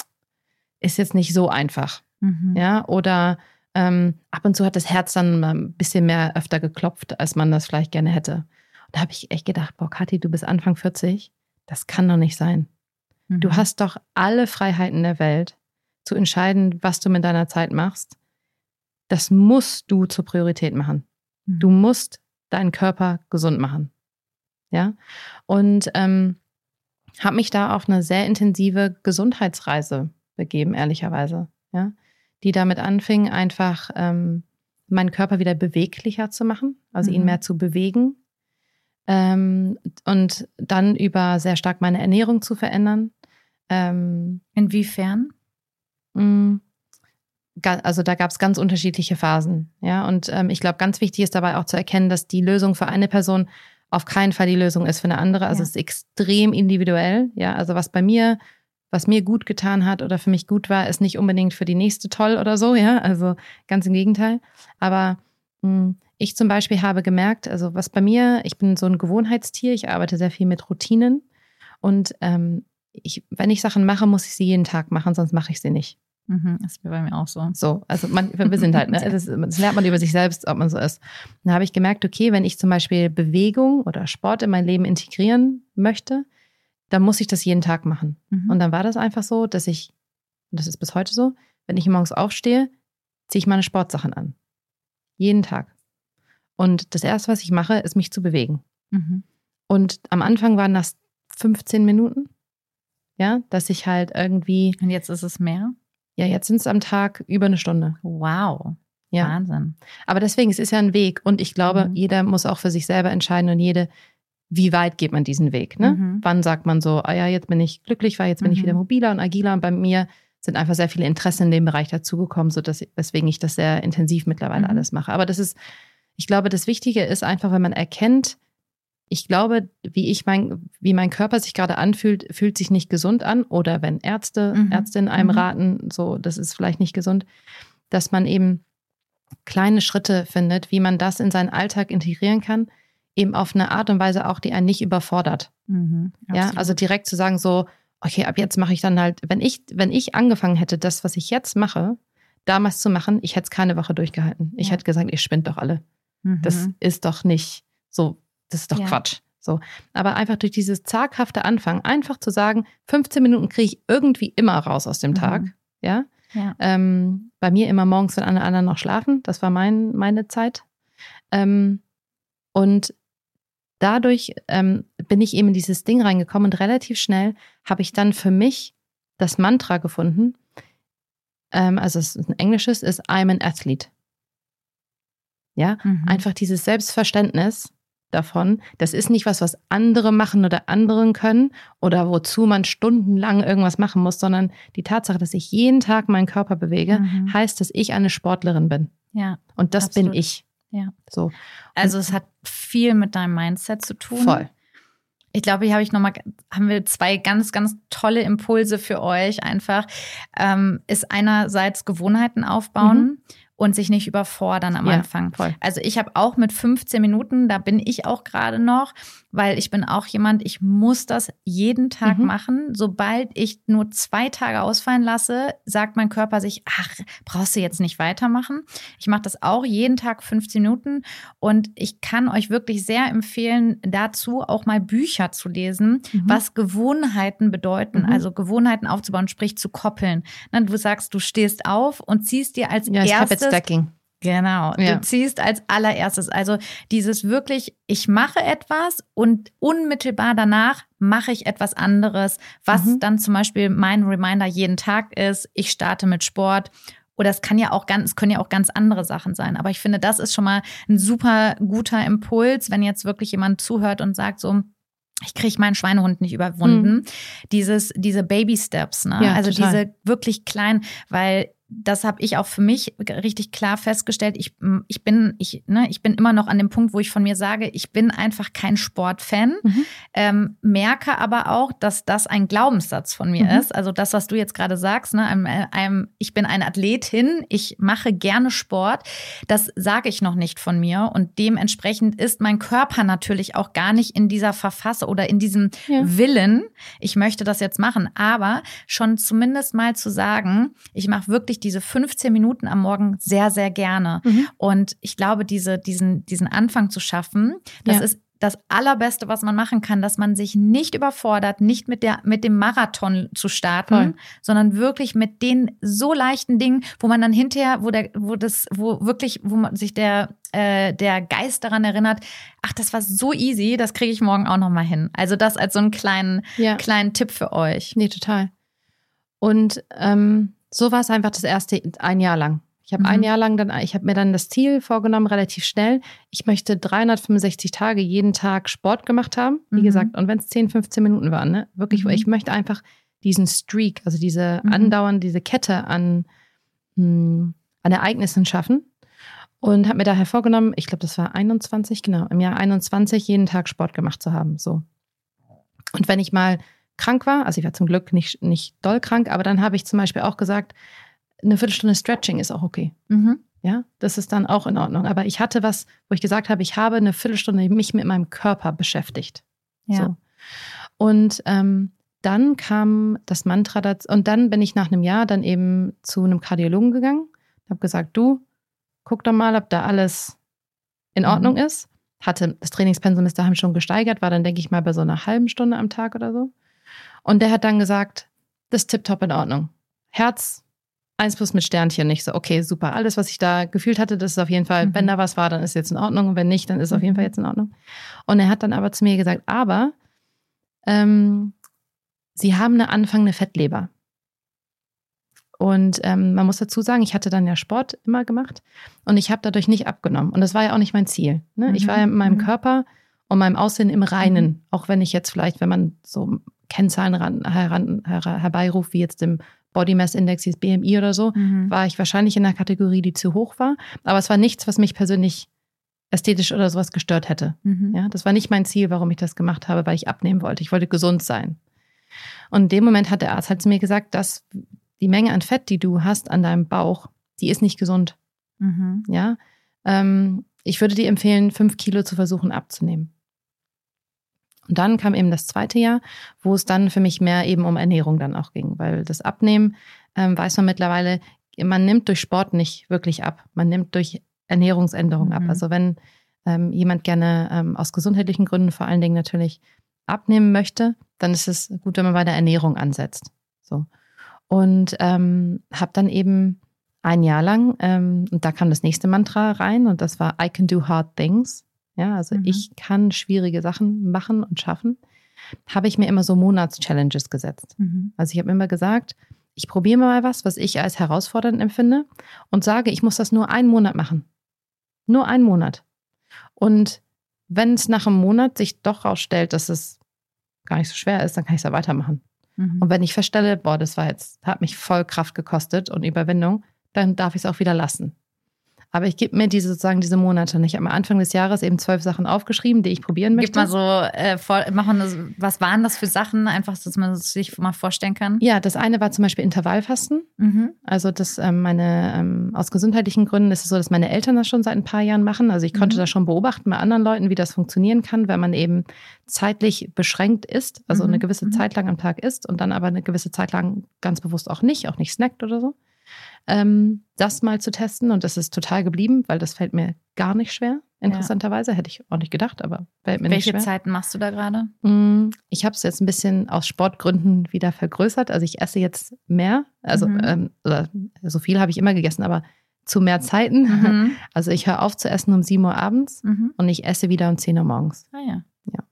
ist jetzt nicht so einfach. Mhm. Ja, oder ähm, ab und zu hat das Herz dann mal ein bisschen mehr öfter geklopft, als man das vielleicht gerne hätte. Da habe ich echt gedacht, boah, Kathi, du bist Anfang vierzig, das kann doch nicht sein. Mhm. Du hast doch alle Freiheiten der Welt, zu entscheiden, was du mit deiner Zeit machst. Das musst du zur Priorität machen. Mhm. Du musst deinen Körper gesund machen. Ja, und ähm, habe mich da auf eine sehr intensive Gesundheitsreise begeben, ehrlicherweise. Ja, die damit anfing, einfach ähm, meinen Körper wieder beweglicher zu machen, also mhm. ihn mehr zu bewegen. Ähm, und dann über sehr stark meine Ernährung zu verändern. Ähm, Inwiefern? Mh, also da gab es ganz unterschiedliche Phasen. Ja, und ähm, ich glaube, ganz wichtig ist dabei auch zu erkennen, dass die Lösung für eine Person auf keinen Fall die Lösung ist für eine andere. Also ja. es ist extrem individuell. Ja, also was bei mir, was mir gut getan hat oder für mich gut war, ist nicht unbedingt für die nächste toll oder so. Ja, also ganz im Gegenteil. Aber mh, ich zum Beispiel habe gemerkt, also was bei mir, ich bin so ein Gewohnheitstier, ich arbeite sehr viel mit Routinen und ähm, ich, wenn ich Sachen mache, muss ich sie jeden Tag machen, sonst mache ich sie nicht. Mhm, das ist bei mir auch so. So, also man, wir sind halt, ne, das, das lernt man über sich selbst, ob man so ist. Dann habe ich gemerkt, okay, wenn ich zum Beispiel Bewegung oder Sport in mein Leben integrieren möchte, dann muss ich das jeden Tag machen. Mhm. Und dann war das einfach so, dass ich, und das ist bis heute so, wenn ich morgens aufstehe, ziehe ich meine Sportsachen an. Jeden Tag. Und das Erste, was ich mache, ist mich zu bewegen. Mhm. Und am Anfang waren das fünfzehn Minuten, ja, dass ich halt irgendwie... Und jetzt ist es mehr? Ja, jetzt sind es am Tag über eine Stunde. Wow, ja. Wahnsinn. Aber deswegen, es ist ja ein Weg und ich glaube, mhm. jeder muss auch für sich selber entscheiden und jede, wie weit geht man diesen Weg, ne? Mhm. Wann sagt man so, ah ja, jetzt bin ich glücklich, weil jetzt bin mhm. ich wieder mobiler und agiler und bei mir sind einfach sehr viele Interessen in dem Bereich dazugekommen, sodass, weswegen ich das sehr intensiv mittlerweile mhm. alles mache. Aber das ist, ich glaube, das Wichtige ist einfach, wenn man erkennt, ich glaube, wie ich mein, wie mein Körper sich gerade anfühlt, fühlt sich nicht gesund an. Oder wenn Ärzte, mhm. Ärztinnen einem mhm. raten, so, das ist vielleicht nicht gesund, dass man eben kleine Schritte findet, wie man das in seinen Alltag integrieren kann, eben auf eine Art und Weise auch, die einen nicht überfordert. Mhm, ja, also direkt zu sagen so, okay, ab jetzt mache ich dann halt, wenn ich, wenn ich angefangen hätte, das, was ich jetzt mache, damals zu machen, ich hätte es keine Woche durchgehalten. Ich ja. hätte gesagt, ihr spinnt doch alle. Mhm. Das ist doch nicht so. Das ist doch ja. Quatsch. So. Aber einfach durch dieses zaghafte Anfangen, einfach zu sagen, fünfzehn Minuten kriege ich irgendwie immer raus aus dem mhm. Tag. Ja. ja. Ähm, bei mir immer morgens, wenn alle anderen noch schlafen. Das war mein, meine Zeit. Ähm, und dadurch ähm, bin ich eben in dieses Ding reingekommen und relativ schnell habe ich dann für mich das Mantra gefunden. Ähm, also es ist ein englisches, ist I'm an athlete. Ja. Mhm. Einfach dieses Selbstverständnis davon. Das ist nicht was, was andere machen oder anderen können oder wozu man stundenlang irgendwas machen muss, sondern die Tatsache, dass ich jeden Tag meinen Körper bewege, mhm. heißt, dass ich eine Sportlerin bin. Ja. Und das absolut. Bin ich. Ja. So. Also es hat viel mit deinem Mindset zu tun. Voll. Ich glaube, hier habe ich noch mal, haben wir zwei ganz, ganz tolle Impulse für euch einfach. Ähm, ist einerseits Gewohnheiten aufbauen. Mhm. Und sich nicht überfordern am ja, Anfang. Voll. Also ich habe auch mit fünfzehn Minuten, da bin ich auch gerade noch, weil ich bin auch jemand, ich muss das jeden Tag mhm. machen. Sobald ich nur zwei Tage ausfallen lasse, sagt mein Körper sich, ach, brauchst du jetzt nicht weitermachen. Ich mache das auch jeden Tag fünfzehn Minuten und ich kann euch wirklich sehr empfehlen, dazu auch mal Bücher zu lesen, mhm. was Gewohnheiten bedeuten. Mhm. Also Gewohnheiten aufzubauen, sprich zu koppeln. Du sagst, du stehst auf und ziehst dir als ja, erstes Stacking. Genau, Ja. du ziehst als allererstes, also dieses wirklich, ich mache etwas und unmittelbar danach mache ich etwas anderes, was Mhm. dann zum Beispiel mein Reminder jeden Tag ist, ich starte mit Sport. Oder es kann ja auch ganz, es können ja auch ganz andere Sachen sein. Aber ich finde, das ist schon mal ein super guter Impuls, wenn jetzt wirklich jemand zuhört und sagt so, ich kriege meinen Schweinehund nicht überwunden. Mhm. Dieses, diese Baby Steps, ne? Ja, also total. diese wirklich kleinen, weil das habe ich auch für mich richtig klar festgestellt. Ich, ich bin, ich, ne, ich bin immer noch an dem Punkt, wo ich von mir sage, ich bin einfach kein Sportfan. Mhm. Ähm, merke aber auch, dass das ein Glaubenssatz von mir mhm. ist. Also das, was du jetzt gerade sagst, ne, I'm, I'm, ich bin eine Athletin, ich mache gerne Sport. Das sage ich noch nicht von mir. Und dementsprechend ist mein Körper natürlich auch gar nicht in dieser Verfassung oder in diesem ja. Willen, ich möchte das jetzt machen. Aber schon zumindest mal zu sagen, ich mache wirklich diese fünfzehn Minuten am Morgen sehr, sehr gerne. Mhm. Und ich glaube, diese, diesen, diesen Anfang zu schaffen, das ja. ist das Allerbeste, was man machen kann, dass man sich nicht überfordert, nicht mit der, mit dem Marathon zu starten, Voll. sondern wirklich mit den so leichten Dingen, wo man dann hinterher, wo der, wo das, wo wirklich, wo man sich der, äh, der Geist daran erinnert, ach, das war so easy, das kriege ich morgen auch noch mal hin. Also das als so einen kleinen, ja. kleinen Tipp für euch. Nee, total. Und, ähm, so war es einfach das erste ein Jahr lang. Ich habe mhm. ein Jahr lang dann, ich habe mir dann das Ziel vorgenommen, relativ schnell. Ich möchte dreihundertfünfundsechzig Tage jeden Tag Sport gemacht haben, wie mhm. gesagt. Und wenn es zehn, fünfzehn Minuten waren, ne? Wirklich, mhm. ich möchte einfach diesen Streak, also diese mhm. andauernde, diese Kette an, mh, an Ereignissen schaffen. Und habe mir daher vorgenommen, ich glaube, das war einundzwanzig, genau, im Jahr einundzwanzig jeden Tag Sport gemacht zu haben. So. Und wenn ich mal krank war, also ich war zum Glück nicht, nicht doll krank, aber dann habe ich zum Beispiel auch gesagt, eine Viertelstunde Stretching ist auch okay. Mhm. Ja, das ist dann auch in Ordnung. Aber ich hatte was, wo ich gesagt habe, ich habe eine Viertelstunde mich mit meinem Körper beschäftigt. Ja. So. Und ähm, dann kam das Mantra dazu, und dann bin ich nach einem Jahr dann eben zu einem Kardiologen gegangen, habe gesagt, du, guck doch mal, ob da alles in Ordnung mhm. ist. Hatte das Trainingspensum bis dahin schon gesteigert, war dann, denke ich mal, bei so einer halben Stunde am Tag oder so. Und der hat dann gesagt, das ist tipptopp in Ordnung. Herz, eins plus mit Sternchen, nicht so, okay, super. Alles, was ich da gefühlt hatte, das ist auf jeden Fall, mhm. wenn da was war, dann ist jetzt in Ordnung. Und wenn nicht, dann ist mhm. auf jeden Fall jetzt in Ordnung. Und er hat dann aber zu mir gesagt, aber ähm, Sie haben eine anfangende Fettleber. Und ähm, man muss dazu sagen, ich hatte dann ja Sport immer gemacht und ich habe dadurch nicht abgenommen. Und das war ja auch nicht mein Ziel. Ne? Mhm. Ich war ja mit meinem mhm. Körper und meinem Aussehen im Reinen. Mhm. Auch wenn ich jetzt vielleicht, wenn man so Kennzahlen heran, heran, her, herbeiruft, wie jetzt dem Body Mass Index, dieses B M I oder so, mhm. war ich wahrscheinlich in einer Kategorie, die zu hoch war. Aber es war nichts, was mich persönlich ästhetisch oder sowas gestört hätte. Mhm. Ja, das war nicht mein Ziel, warum ich das gemacht habe, weil ich abnehmen wollte. Ich wollte gesund sein. Und in dem Moment hat der Arzt halt zu mir gesagt, dass die Menge an Fett, die du hast an deinem Bauch, die ist nicht gesund. Mhm. Ja, ähm, ich würde dir empfehlen, fünf Kilo zu versuchen abzunehmen. Und dann kam eben das zweite Jahr, wo es dann für mich mehr eben um Ernährung dann auch ging, weil das Abnehmen, ähm, weiß man mittlerweile, man nimmt durch Sport nicht wirklich ab, man nimmt durch Ernährungsänderungen mhm. ab. Also wenn ähm, jemand gerne ähm, aus gesundheitlichen Gründen vor allen Dingen natürlich abnehmen möchte, dann ist es gut, wenn man bei der Ernährung ansetzt. So. Und ähm, habe dann eben ein Jahr lang, ähm, und da kam das nächste Mantra rein und das war I can do hard things. Ja, also mhm. ich kann schwierige Sachen machen und schaffen. Habe ich mir immer so Monats-Challenges gesetzt. Mhm. Also ich habe immer gesagt, ich probiere mal was, was ich als herausfordernd empfinde und sage, ich muss das nur einen Monat machen. Nur einen Monat. Und wenn es nach einem Monat sich doch rausstellt, dass es gar nicht so schwer ist, dann kann ich es ja weitermachen. Mhm. Und wenn ich feststelle, boah, das war jetzt, hat mich voll Kraft gekostet und Überwindung, dann darf ich es auch wieder lassen. Aber ich gebe mir diese sozusagen diese Monate nicht. Ich habe am Anfang des Jahres eben zwölf Sachen aufgeschrieben, die ich probieren möchte. Gib mal so, äh, vor, machen das, was waren das für Sachen? Einfach, dass man es sich mal vorstellen kann. Ja, das eine war zum Beispiel Intervallfasten. Mhm. Also das ähm, meine, ähm, aus gesundheitlichen Gründen ist es so, dass meine Eltern das schon seit ein paar Jahren machen. Also ich konnte mhm. das schon beobachten bei anderen Leuten, wie das funktionieren kann, wenn man eben zeitlich beschränkt ist, also mhm. eine gewisse mhm. Zeit lang am Tag isst und dann aber eine gewisse Zeit lang ganz bewusst auch nicht, auch nicht snackt oder so. Ähm, das mal zu testen und das ist total geblieben, weil das fällt mir gar nicht schwer, interessanterweise. Ja. Hätte ich auch nicht gedacht, aber fällt mir Welche nicht schwer. Welche Zeiten machst du da gerade? Ich habe es jetzt ein bisschen aus Sportgründen wieder vergrößert. Also ich esse jetzt mehr, also mhm. ähm, oder so viel habe ich immer gegessen, aber zu mehr Zeiten. Mhm. Also ich höre auf zu essen um sieben Uhr abends Mhm. und ich esse wieder um zehn Uhr morgens. Ah ja. Ja.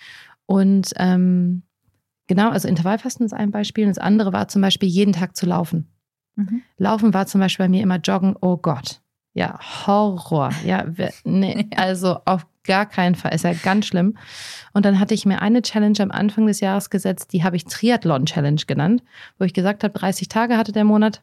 Und ähm, genau, also Intervallfasten ist ein Beispiel. Und das andere war zum Beispiel jeden Tag zu laufen. Mhm. Laufen war zum Beispiel bei mir immer Joggen. Oh Gott. Ja, Horror. Ja, wir, nee, also auf gar keinen Fall. Ist ja ganz schlimm. Und dann hatte ich mir eine Challenge am Anfang des Jahres gesetzt, die habe ich Triathlon-Challenge genannt, wo ich gesagt habe, dreißig Tage hatte der Monat.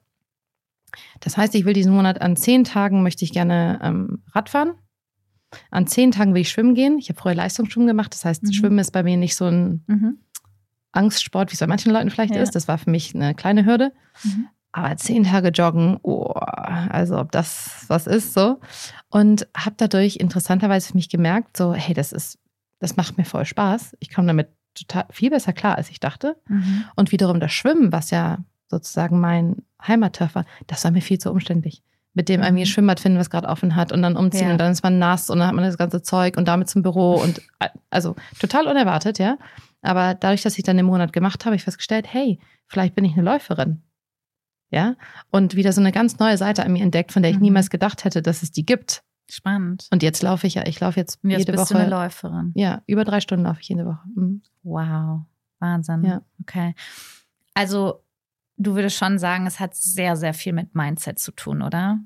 Das heißt, ich will diesen Monat an zehn Tagen möchte ich gerne ähm, Radfahren. An zehn Tagen will ich schwimmen gehen. Ich habe früher Leistungsschwimmen gemacht. Das heißt, Mhm. Schwimmen ist bei mir nicht so ein Mhm. Angstsport, wie es bei manchen Leuten vielleicht Ja. ist. Das war für mich eine kleine Hürde. Mhm. Aber zehn Tage joggen, oh, also ob das was ist, so. Und habe dadurch interessanterweise für mich gemerkt, so, hey, das ist, das macht mir voll Spaß. Ich komme damit total viel besser klar, als ich dachte. Mhm. Und wiederum das Schwimmen, was ja sozusagen mein Heimatturf war, das war mir viel zu umständlich. Mit dem Mhm. irgendwie Schwimmbad finden, was gerade offen hat und dann umziehen Ja. und dann ist man nass und dann hat man das ganze Zeug und damit zum Büro und also total unerwartet, ja. Aber dadurch, dass ich dann den Monat gemacht habe, habe ich festgestellt, hey, vielleicht bin ich eine Läuferin. Ja, und wieder so eine ganz neue Seite an mir entdeckt, von der ich Mhm. niemals gedacht hätte, dass es die gibt. Spannend. Und jetzt laufe ich ja, ich laufe jetzt, Und jetzt jede bist Woche. du eine Läuferin. Ja, über drei Stunden laufe ich jede Woche. Mhm. Wow, Wahnsinn. Ja. Okay. Also du würdest schon sagen, es hat sehr, sehr viel mit Mindset zu tun, oder?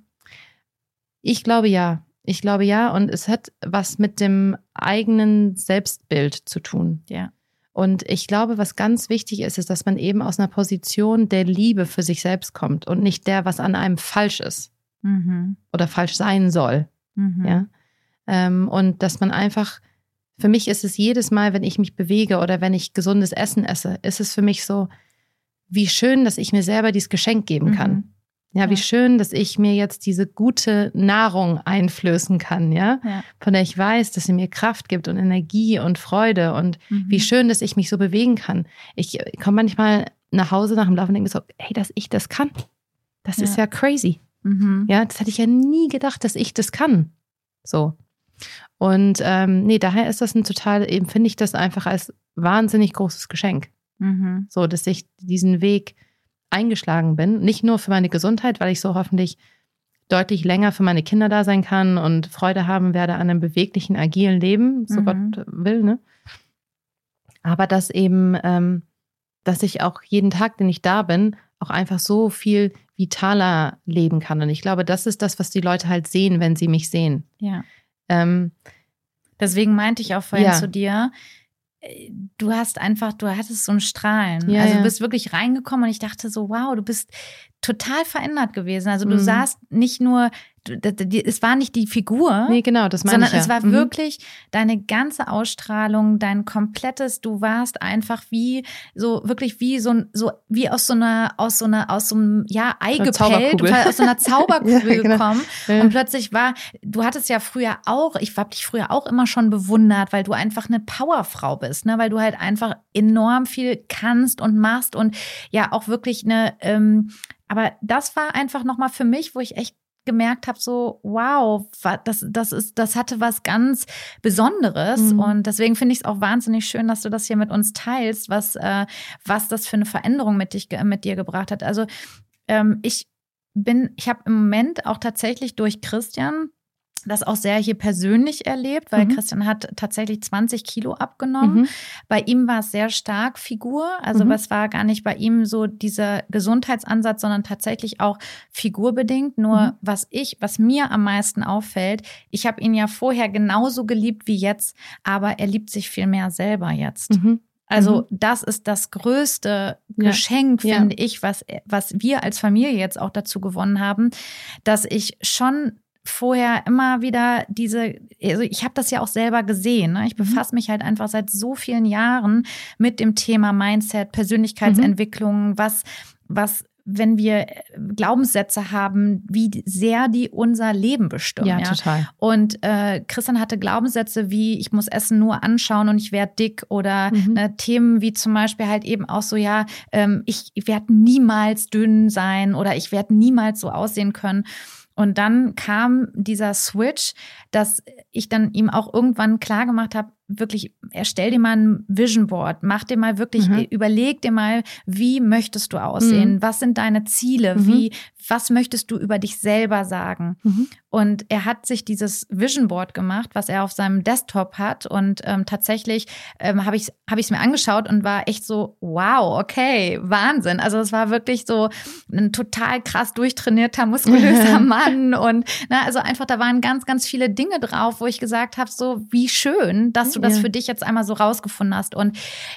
Ich glaube ja. Ich glaube ja. Und es hat was mit dem eigenen Selbstbild zu tun. Ja. Und ich glaube, was ganz wichtig ist, ist, dass man eben aus einer Position der Liebe für sich selbst kommt und nicht der, was an einem falsch ist Mhm. oder falsch sein soll. Mhm. Ja. Ähm, und dass man einfach, für mich ist es jedes Mal, wenn ich mich bewege oder wenn ich gesundes Essen esse, ist es für mich so, wie schön, dass ich mir selber dieses Geschenk geben kann. Mhm. Ja, wie Ja. schön, dass ich mir jetzt diese gute Nahrung einflößen kann, ja? Ja. Von der ich weiß, dass sie mir Kraft gibt und Energie und Freude und Mhm. wie schön, dass ich mich so bewegen kann. Ich komme manchmal nach Hause nach dem Laufen und denke mir so, hey, dass ich das kann. Das Ja. ist ja crazy. Mhm. Ja, das hätte ich ja nie gedacht, dass ich das kann. So. Und ähm, nee, daher ist das ein total, eben finde ich das einfach als wahnsinnig großes Geschenk. Mhm. So, dass ich diesen Weg eingeschlagen bin. Nicht nur für meine Gesundheit, weil ich so hoffentlich deutlich länger für meine Kinder da sein kann und Freude haben werde an einem beweglichen, agilen Leben, so Mhm. Gott will, ne? Aber dass eben, ähm, dass ich auch jeden Tag, den ich da bin, auch einfach so viel vitaler leben kann. Und ich glaube, das ist das, was die Leute halt sehen, wenn sie mich sehen. Ja. Ähm, Deswegen meinte ich auch vorhin Ja. zu dir, äh, du hast einfach, du hattest so ein Strahlen. Ja, also du ja. bist wirklich reingekommen und ich dachte so, wow, du bist total verändert gewesen. Also du Mhm. sahst nicht nur, du, d- d- es war nicht die Figur, nee, genau, das meine sondern ich ja. es war Mhm. wirklich deine ganze Ausstrahlung, dein komplettes, du warst einfach wie, so wirklich wie so ein, so wie aus so einer, aus so einer, aus so einem, ja, Ei Eine gepellt, Zauberkugel. du warst aus so einer Zauberkugel Ja, genau. gekommen. Ja. Und plötzlich war, du hattest ja früher auch, ich habe dich früher auch immer schon bewundert, weil du einfach eine Powerfrau bist, ne, weil du halt einfach enorm viel kannst und machst und ja auch wirklich eine, ähm, aber das war einfach nochmal für mich, wo ich echt gemerkt habe, so wow, wa- das, das, ist, das hatte was ganz Besonderes. Mhm. Und deswegen finde ich es auch wahnsinnig schön, dass du das hier mit uns teilst, was, äh, was das für eine Veränderung mit, dich, ge- mit dir gebracht hat. Also ähm, ich bin, ich habe im Moment auch tatsächlich durch Christian das auch sehr hier persönlich erlebt, weil Mhm. Christian hat tatsächlich zwanzig Kilo abgenommen. Mhm. Bei ihm war es sehr stark Figur. Also Mhm. was war gar nicht bei ihm so dieser Gesundheitsansatz, sondern tatsächlich auch figurbedingt. Nur Mhm. was ich, was mir am meisten auffällt, ich habe ihn ja vorher genauso geliebt wie jetzt, aber er liebt sich viel mehr selber jetzt. Mhm. Also Mhm. das ist das größte Ja. Geschenk, Ja. finde ich, was, was wir als Familie jetzt auch dazu gewonnen haben, dass ich schon vorher immer wieder diese, also ich habe das ja auch selber gesehen, ne? Ich Mhm. befasse mich halt einfach seit so vielen Jahren mit dem Thema Mindset, Persönlichkeitsentwicklung, was, was, wenn wir Glaubenssätze haben, wie sehr die unser Leben bestimmen. Ja, Ja, total. Und äh, Christian hatte Glaubenssätze wie, ich muss Essen nur anschauen und ich werde dick oder Mhm. ne, Themen wie zum Beispiel halt eben auch so, ja, ähm, ich werde niemals dünn sein oder ich werde niemals so aussehen können. Und dann kam dieser Switch, dass ich dann ihm auch irgendwann klar gemacht habe, wirklich, erstell dir mal ein Vision Board, mach dir mal wirklich, mhm. überleg dir mal, wie möchtest du aussehen? Mhm. Was sind deine Ziele? Mhm. Wie, was möchtest du über dich selber sagen? Mhm. Und er hat sich dieses Vision Board gemacht, was er auf seinem Desktop hat. Und ähm, tatsächlich ähm, habe ich es hab ich's mir angeschaut und war echt so, wow, okay, Wahnsinn. Also es war wirklich so ein total krass durchtrainierter, muskulöser Mann. Und na, also einfach, da waren ganz, ganz viele Dinge drauf, wo ich gesagt habe, so wie schön, dass du das ja. für dich jetzt einmal so rausgefunden hast. Und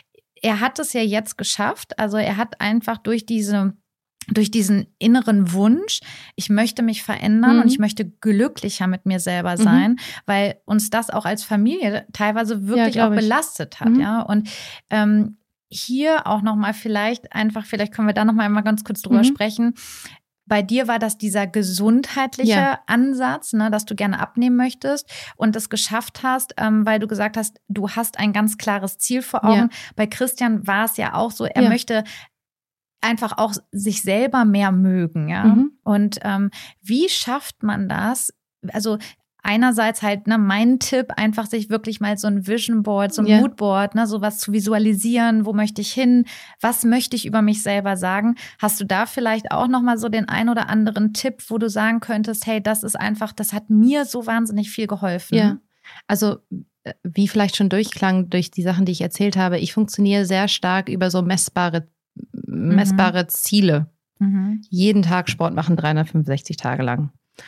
er hat es ja jetzt geschafft. Also er hat einfach durch diese durch diesen inneren Wunsch, ich möchte mich verändern mhm. und ich möchte glücklicher mit mir selber sein, mhm. weil uns das auch als Familie teilweise wirklich ja, auch belastet hat. Mhm. Ja. Und ähm, hier auch nochmal vielleicht einfach, vielleicht können wir da nochmal mal ganz kurz drüber mhm. sprechen. Bei dir war das dieser gesundheitliche ja. Ansatz, ne, dass du gerne abnehmen möchtest und es geschafft hast, ähm, weil du gesagt hast, du hast ein ganz klares Ziel vor Augen. Ja. Bei Christian war es ja auch so, er ja. möchte einfach auch sich selber mehr mögen, ja. Mhm. Und ähm, wie schafft man das? Also einerseits halt, ne, mein Tipp, einfach sich wirklich mal so ein Vision Board, so ein yeah. Moodboard, ne, sowas zu visualisieren, wo möchte ich hin, was möchte ich über mich selber sagen? Hast du da vielleicht auch nochmal so den ein oder anderen Tipp, wo du sagen könntest, hey, das ist einfach, das hat mir so wahnsinnig viel geholfen? Ja, also wie vielleicht schon durchklang durch die Sachen, die ich erzählt habe, ich funktioniere sehr stark über so messbare messbare mhm. Ziele. Mhm. Jeden Tag Sport machen, dreihundertfünfundsechzig Tage lang.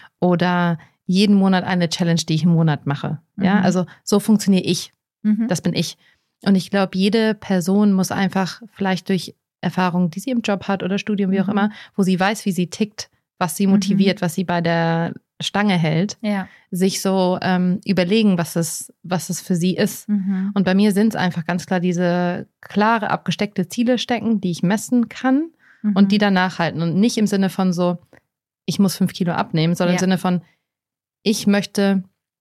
Oder jeden Monat eine Challenge, die ich im Monat mache. Mhm. Ja, also so funktioniere ich. Mhm. Das bin ich. Und ich glaube, jede Person muss einfach vielleicht durch Erfahrungen, die sie im Job hat oder Studium, wie auch mhm. immer, wo sie weiß, wie sie tickt, was sie motiviert, mhm. was sie bei der Stange hält, ja. sich so ähm, überlegen, was es, was es für sie ist. Mhm. Und bei mir sind es einfach ganz klar diese klare, abgesteckte Ziele stecken, die ich messen kann mhm. und die dann nachhalten. Und nicht im Sinne von so, ich muss fünf Kilo abnehmen, sondern ja. im Sinne von, ich möchte,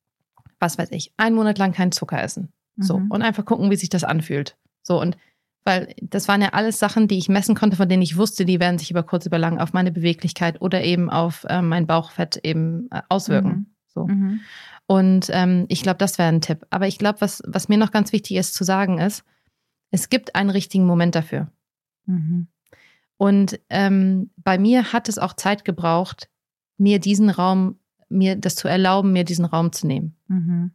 was weiß ich, einen Monat lang keinen Zucker essen. Mhm. So. Und einfach gucken, wie sich das anfühlt. So. Und weil das waren ja alles Sachen, die ich messen konnte, von denen ich wusste, die werden sich über kurz über lang auf meine Beweglichkeit oder eben auf äh, mein Bauchfett eben äh, auswirken. Mhm. So. Mhm. Und ähm, ich glaube, das wäre ein Tipp. Aber ich glaube, was, was mir noch ganz wichtig ist zu sagen ist, es gibt einen richtigen Moment dafür. Mhm. Und ähm, bei mir hat es auch Zeit gebraucht, mir diesen Raum, mir das zu erlauben, mir diesen Raum zu nehmen. Mhm.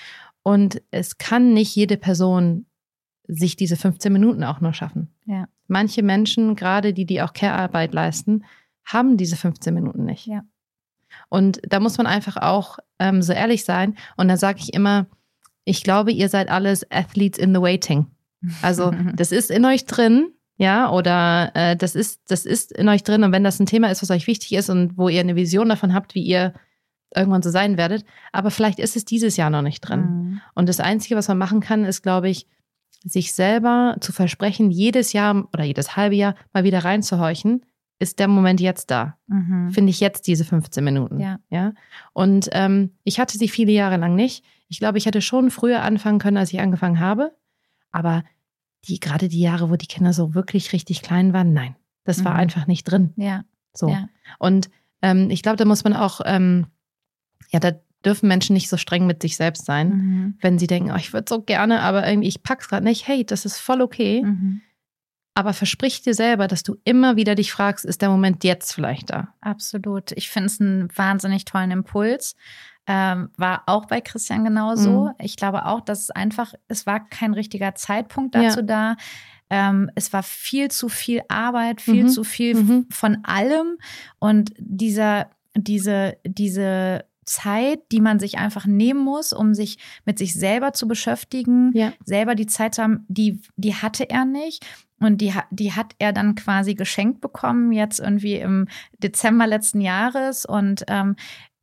Und es kann nicht jede Person sich diese fünfzehn Minuten auch nur schaffen. Ja. Manche Menschen, gerade die, die auch Care-Arbeit leisten, haben diese fünfzehn Minuten nicht. Ja. Und da muss man einfach auch ähm, so ehrlich sein. Und da sage ich immer, ich glaube, ihr seid alles Athletes in the waiting. Also das ist in euch drin, ja, oder äh, das ist, das ist in euch drin. Und wenn das ein Thema ist, was euch wichtig ist und wo ihr eine Vision davon habt, wie ihr irgendwann so sein werdet, aber vielleicht ist es dieses Jahr noch nicht drin. Mhm. Und das Einzige, was man machen kann, ist, glaube ich, sich selber zu versprechen, jedes Jahr oder jedes halbe Jahr mal wieder reinzuhorchen, ist der Moment jetzt da. Mhm. Finde ich jetzt diese fünfzehn Minuten. Ja. Ja? Und ähm, ich hatte sie viele Jahre lang nicht. Ich glaube, ich hätte schon früher anfangen können, als ich angefangen habe. Aber die gerade die Jahre, wo die Kinder so wirklich richtig klein waren, nein, das mhm. war einfach nicht drin. Ja. So. Ja. Und ähm, ich glaube, da muss man auch, ähm, ja, da dürfen Menschen nicht so streng mit sich selbst sein, mhm. wenn sie denken, oh, ich würde so gerne, aber irgendwie, ich pack's gerade nicht. Hey, das ist voll okay. Mhm. Aber versprich dir selber, dass du immer wieder dich fragst, ist der Moment jetzt vielleicht da? Absolut. Ich finde es einen wahnsinnig tollen Impuls. Ähm, war auch bei Christian genauso. Mhm. Ich glaube auch, dass es einfach, es war kein richtiger Zeitpunkt dazu ja. da. Ähm, es war viel zu viel Arbeit, viel mhm. zu viel mhm. von allem. Und dieser, diese, diese Zeit, die man sich einfach nehmen muss, um sich mit sich selber zu beschäftigen, ja. selber die Zeit zu haben, die, die hatte er nicht. Und die, die hat er dann quasi geschenkt bekommen, jetzt irgendwie im Dezember letzten Jahres. Und ähm,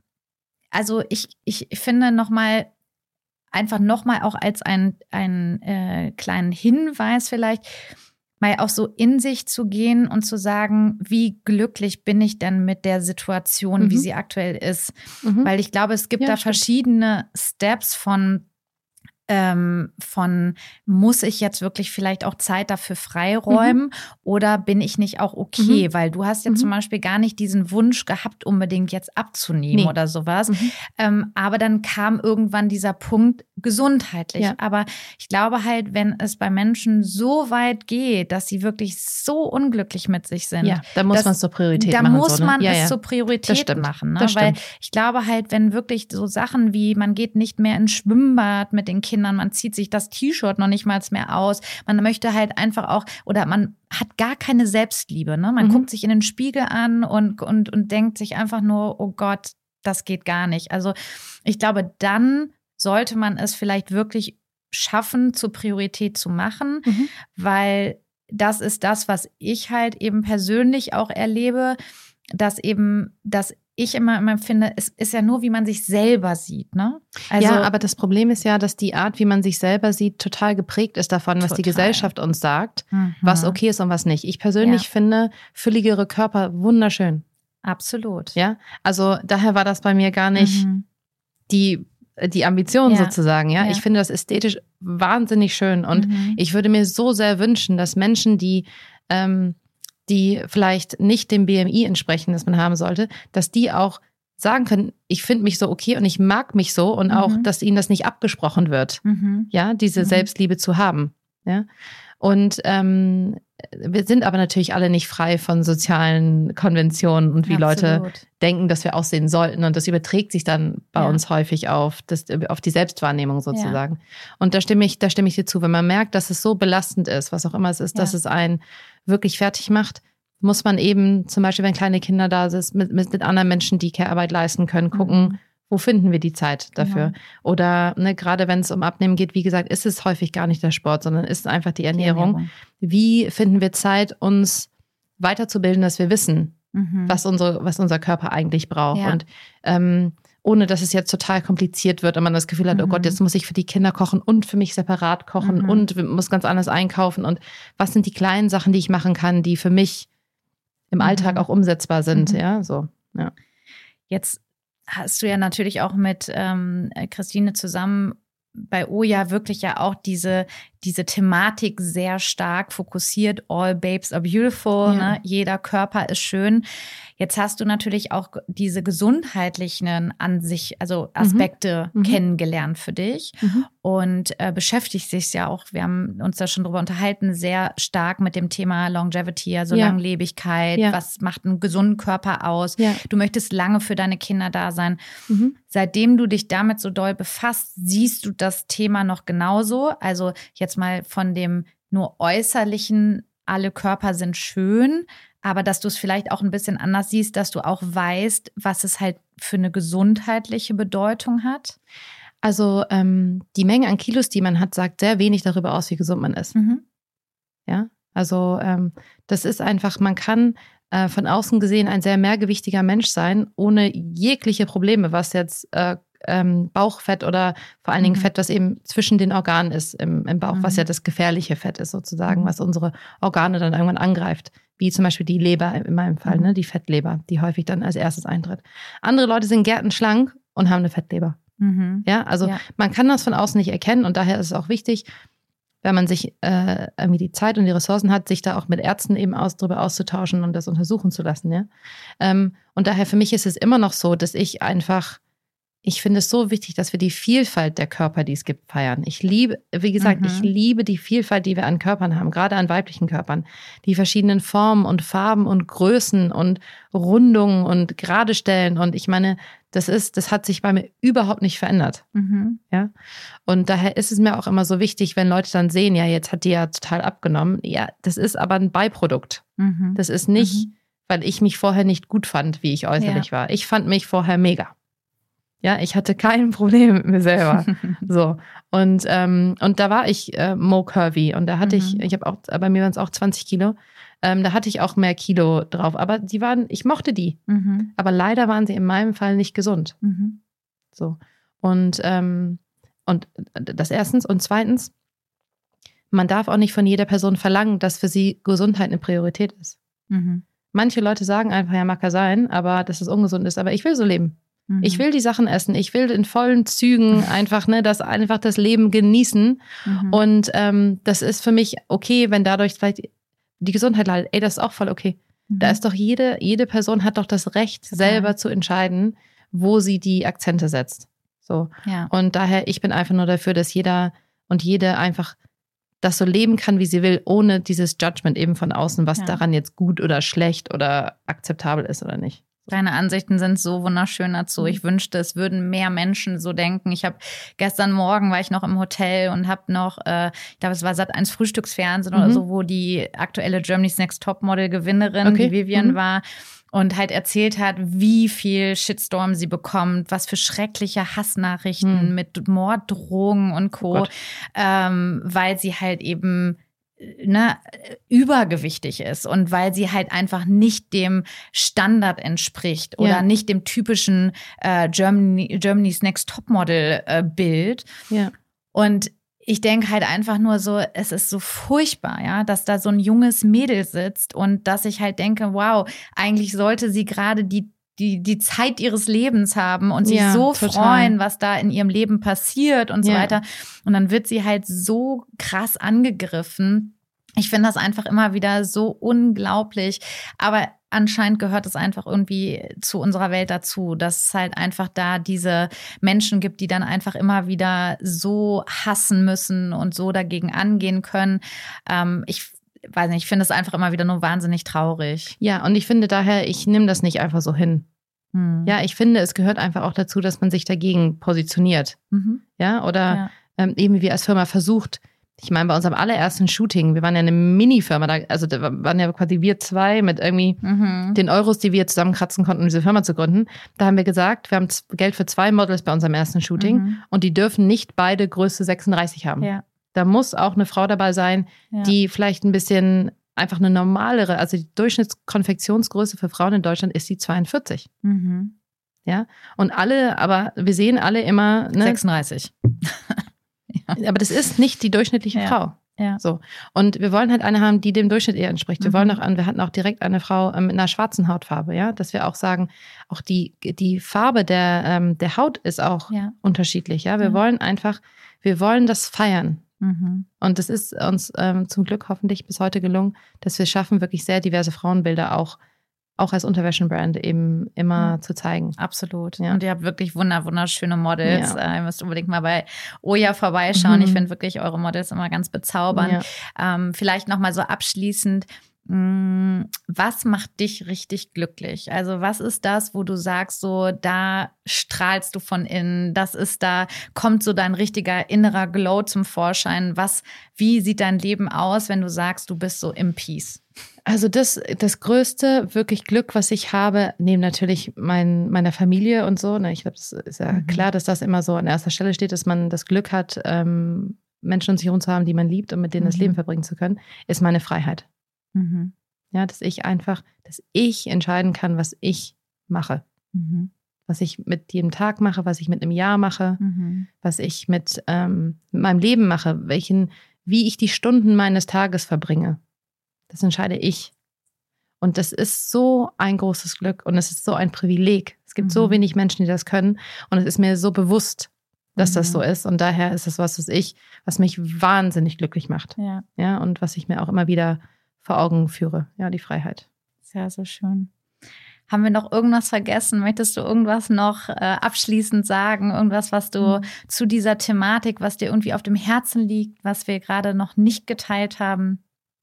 also ich, ich finde nochmal, einfach nochmal auch als einen äh, kleinen Hinweis vielleicht, mal auch so in sich zu gehen und zu sagen, wie glücklich bin ich denn mit der Situation, mhm. wie sie aktuell ist. Mhm. Weil ich glaube, es gibt ja, da verschiedene Steps von ähm, von, muss ich jetzt wirklich vielleicht auch Zeit dafür freiräumen mhm. oder bin ich nicht auch okay? Mhm. Weil du hast ja mhm. zum Beispiel gar nicht diesen Wunsch gehabt, unbedingt jetzt abzunehmen nee. oder sowas. Mhm. Ähm, aber dann kam irgendwann dieser Punkt gesundheitlich. Ja. Aber ich glaube halt, wenn es bei Menschen so weit geht, dass sie wirklich so unglücklich mit sich sind. Ja, da muss man es zur Priorität da machen. Da muss so, ne? man ja, es ja. zur Priorität machen. Ne? Das Weil stimmt. ich glaube halt, wenn wirklich so Sachen wie, man geht nicht mehr ins Schwimmbad mit den Kindern, man zieht sich das T-Shirt noch nicht mal mehr aus. Man möchte halt einfach auch, oder man hat gar keine Selbstliebe. Ne? Man mhm. guckt sich in den Spiegel an und, und, und denkt sich einfach nur, oh Gott, das geht gar nicht. Also ich glaube, dann sollte man es vielleicht wirklich schaffen, zur Priorität zu machen, mhm. weil das ist das, was ich halt eben persönlich auch erlebe, dass eben, dass ich immer, immer finde, es ist ja nur, wie man sich selber sieht, ne? Also, ja, aber das Problem ist ja, dass die Art, wie man sich selber sieht, total geprägt ist davon, was total. die Gesellschaft uns sagt, mhm. was okay ist und was nicht. Ich persönlich ja. finde fülligere Körper wunderschön. Absolut. Ja, also daher war das bei mir gar nicht mhm. die, die Ambition ja. sozusagen, ja? ja. Ich finde das ästhetisch wahnsinnig schön und mhm. ich würde mir so sehr wünschen, dass Menschen, die ähm, die vielleicht nicht dem B M I entsprechen, das man haben sollte, dass die auch sagen können, ich finde mich so okay und ich mag mich so und mhm. auch, dass ihnen das nicht abgesprochen wird, mhm. ja, diese mhm. Selbstliebe zu haben, ja. Und ähm, wir sind aber natürlich alle nicht frei von sozialen Konventionen und wie Absolut. Leute denken, dass wir aussehen sollten. Und das überträgt sich dann bei ja. uns häufig auf, das, auf die Selbstwahrnehmung sozusagen. Ja. Und da stimme ich, da stimme ich dir zu. Wenn man merkt, dass es so belastend ist, was auch immer es ist, ja. dass es einen wirklich fertig macht, muss man eben zum Beispiel, wenn kleine Kinder da sind, mit, mit, mit anderen Menschen, die Care-Arbeit leisten können, gucken, mhm. wo finden wir die Zeit dafür? Ja. Oder ne, gerade wenn es um Abnehmen geht, wie gesagt, ist es häufig gar nicht der Sport, sondern ist einfach die Ernährung. Die Ernährung. Wie finden wir Zeit, uns weiterzubilden, dass wir wissen, mhm. was, unsere, was unser Körper eigentlich braucht? Ja. Und ähm, ohne, dass es jetzt total kompliziert wird und man das Gefühl hat, mhm. oh Gott, jetzt muss ich für die Kinder kochen und für mich separat kochen mhm. und muss ganz anders einkaufen. Und was sind die kleinen Sachen, die ich machen kann, die für mich im mhm. Alltag auch umsetzbar sind? Mhm. Ja, so. Ja. Jetzt hast du ja natürlich auch mit ähm, Christine zusammen bei Oja wirklich ja auch diese, diese Thematik sehr stark fokussiert. All babes are beautiful, ja. ne? Jeder Körper ist schön. Jetzt hast du natürlich auch diese gesundheitlichen an sich, also Aspekte mhm. kennengelernt für dich mhm. und äh, beschäftigst dich ja auch, wir haben uns da schon drüber unterhalten, sehr stark mit dem Thema Longevity, also ja. Langlebigkeit. Ja. Was macht einen gesunden Körper aus? Ja. Du möchtest lange für deine Kinder da sein. Mhm. Seitdem du dich damit so doll befasst, siehst du das Thema noch genauso? Also jetzt mal von dem nur äußerlichen, alle Körper sind schön, aber dass du es vielleicht auch ein bisschen anders siehst, dass du auch weißt, was es halt für eine gesundheitliche Bedeutung hat? Also ähm, die Menge an Kilos, die man hat, sagt sehr wenig darüber aus, wie gesund man ist. Mhm. Ja, also ähm, das ist einfach, man kann äh, von außen gesehen ein sehr mehrgewichtiger Mensch sein, ohne jegliche Probleme, was jetzt äh, ähm, Bauchfett oder vor allen Dingen mhm. Fett, was eben zwischen den Organen ist im, im Bauch, mhm. was ja das gefährliche Fett ist sozusagen, mhm. was unsere Organe dann irgendwann angreift. Wie zum Beispiel die Leber in meinem Fall, mhm. ne, die Fettleber, die häufig dann als erstes eintritt. Andere Leute sind gärtenschlank und haben eine Fettleber. Mhm. Ja, also ja. man kann das von außen nicht erkennen und daher ist es auch wichtig, wenn man sich äh, irgendwie die Zeit und die Ressourcen hat, sich da auch mit Ärzten eben aus, drüber auszutauschen und das untersuchen zu lassen. Ja? Ähm, und daher für mich ist es immer noch so, dass ich einfach Ich finde es so wichtig, dass wir die Vielfalt der Körper, die es gibt, feiern. Ich liebe, wie gesagt, mhm. ich liebe die Vielfalt, die wir an Körpern haben, gerade an weiblichen Körpern. Die verschiedenen Formen und Farben und Größen und Rundungen und gerade Stellen. Und ich meine, das ist, das hat sich bei mir überhaupt nicht verändert. Mhm. Ja. Und daher ist es mir auch immer so wichtig, wenn Leute dann sehen, ja, jetzt hat die ja total abgenommen. Ja, das ist aber ein Beiprodukt. Mhm. Das ist nicht, mhm. weil ich mich vorher nicht gut fand, wie ich äußerlich ja. war. Ich fand mich vorher mega. Ja, ich hatte kein Problem mit mir selber. So. Und, ähm, und da war ich äh, Mo Curvy und da hatte mhm. ich, ich habe auch, bei mir waren es auch zwanzig Kilo, ähm, da hatte ich auch mehr Kilo drauf. Aber die waren, ich mochte die. Mhm. Aber leider waren sie in meinem Fall nicht gesund. Mhm. So. Und, ähm, und das erstens. Und zweitens, man darf auch nicht von jeder Person verlangen, dass für sie Gesundheit eine Priorität ist. Mhm. Manche Leute sagen einfach, ja, mag ja sein, aber dass es ungesund ist. Aber ich will so leben. Mhm. Ich will die Sachen essen. Ich will in vollen Zügen einfach, ne, das einfach das Leben genießen. Mhm. Und ähm, das ist für mich okay, wenn dadurch vielleicht die Gesundheit leidet. Ey, das ist auch voll okay. Mhm. Da ist doch jede, jede Person hat doch das Recht, Total. selber zu entscheiden, wo sie die Akzente setzt. So. Ja. Und daher, ich bin einfach nur dafür, dass jeder und jede einfach das so leben kann, wie sie will, ohne dieses Judgment eben von außen, was ja. daran jetzt gut oder schlecht oder akzeptabel ist oder nicht. Deine Ansichten sind so wunderschön dazu. Ich wünschte, es würden mehr Menschen so denken. Ich habe gestern Morgen war ich noch im Hotel und habe noch, äh, ich glaube, es war Sat eins Frühstücksfernsehen mhm. oder so, wo die aktuelle Germany's Next Topmodel Gewinnerin, okay. die Vivian mhm. war, und halt erzählt hat, wie viel Shitstorm sie bekommt, was für schreckliche Hassnachrichten hm. mit Morddrohungen und Co., oh ähm, weil sie halt eben ne, übergewichtig ist und weil sie halt einfach nicht dem Standard entspricht oder ja. nicht dem typischen äh, Germany, Germany's Next Topmodel äh, Bild. Ja. Und ich denke halt einfach nur so, es ist so furchtbar, ja, dass da so ein junges Mädel sitzt und dass ich halt denke, wow, eigentlich sollte sie gerade die die die Zeit ihres Lebens haben und sich ja, so total. freuen, was da in ihrem Leben passiert und so ja. weiter. Und dann wird sie halt so krass angegriffen. Ich finde das einfach immer wieder so unglaublich. Aber anscheinend gehört es einfach irgendwie zu unserer Welt dazu, dass es halt einfach da diese Menschen gibt, die dann einfach immer wieder so hassen müssen und so dagegen angehen können. Ähm, ich weiß nicht, ich finde es einfach immer wieder nur wahnsinnig traurig. Ja, und ich finde daher, ich nehme das nicht einfach so hin. Hm. Ja, ich finde, es gehört einfach auch dazu, dass man sich dagegen positioniert. Mhm. Ja, oder ja. Ähm, eben wie als Firma versucht. Ich meine, bei unserem allerersten Shooting, wir waren ja eine Mini-Firma, da, also da waren ja quasi wir zwei mit irgendwie mhm. den Euros, die wir zusammenkratzen konnten, um diese Firma zu gründen. Da haben wir gesagt, wir haben Geld für zwei Models bei unserem ersten Shooting mhm. und die dürfen nicht beide Größe sechsunddreißig haben. Ja. Da muss auch eine Frau dabei sein, ja. die vielleicht ein bisschen einfach eine normalere, also die Durchschnittskonfektionsgröße für Frauen in Deutschland ist die zweiundvierzig. Mhm. Ja, und alle, aber wir sehen alle immer ne, sechsunddreißig. Aber das ist nicht die durchschnittliche ja. Frau. Ja. So. Und wir wollen halt eine haben, die dem Durchschnitt eher entspricht. Wir mhm. wollen auch an, wir hatten auch direkt eine Frau mit einer schwarzen Hautfarbe, ja, dass wir auch sagen, auch die, die Farbe der, ähm, der Haut ist auch ja. unterschiedlich, ja. Wir mhm. wollen einfach, wir wollen das feiern. Mhm. Und es ist uns ähm, zum Glück hoffentlich bis heute gelungen, dass wir schaffen, wirklich sehr diverse Frauenbilder auch auch als Unterwäschenbrand eben immer ja. zu zeigen. Absolut. Ja. Und ihr habt wirklich wunder, wunderschöne Models. Ja. Ihr müsst unbedingt mal bei Oja vorbeischauen. Mhm. Ich finde wirklich eure Models immer ganz bezaubernd. Ja. Ähm, vielleicht noch mal so abschließend, mh, was macht dich richtig glücklich? Also was ist das, wo du sagst, so da strahlst du von innen, das ist da, kommt so dein richtiger innerer Glow zum Vorschein. Was, wie sieht dein Leben aus, wenn du sagst, du bist so im Peace? Also das, das größte wirklich Glück, was ich habe, neben natürlich mein, meiner Familie und so, ne, ich glaube, es ist ja mhm. klar, dass das immer so an erster Stelle steht, dass man das Glück hat, ähm, Menschen um sich herum zu haben, die man liebt und mit denen mhm. das Leben verbringen zu können, ist meine Freiheit. Mhm. Ja, dass ich einfach, dass ich entscheiden kann, was ich mache. Mhm. Was ich mit jedem Tag mache, was ich mit einem Jahr mache, mhm. was ich mit, ähm, mit meinem Leben mache, welchen, wie ich die Stunden meines Tages verbringe. Das entscheide ich. Und das ist so ein großes Glück und es ist so ein Privileg. Es gibt mhm. so wenig Menschen, die das können. Und es ist mir so bewusst, dass mhm. das so ist. Und daher ist es was, was ich, was mich wahnsinnig glücklich macht. Ja. Ja, und was ich mir auch immer wieder vor Augen führe. Ja, die Freiheit. Sehr, sehr schön. Haben wir noch irgendwas vergessen? Möchtest du irgendwas noch äh, abschließend sagen? Irgendwas, was du mhm. zu dieser Thematik, was dir irgendwie auf dem Herzen liegt, was wir gerade noch nicht geteilt haben?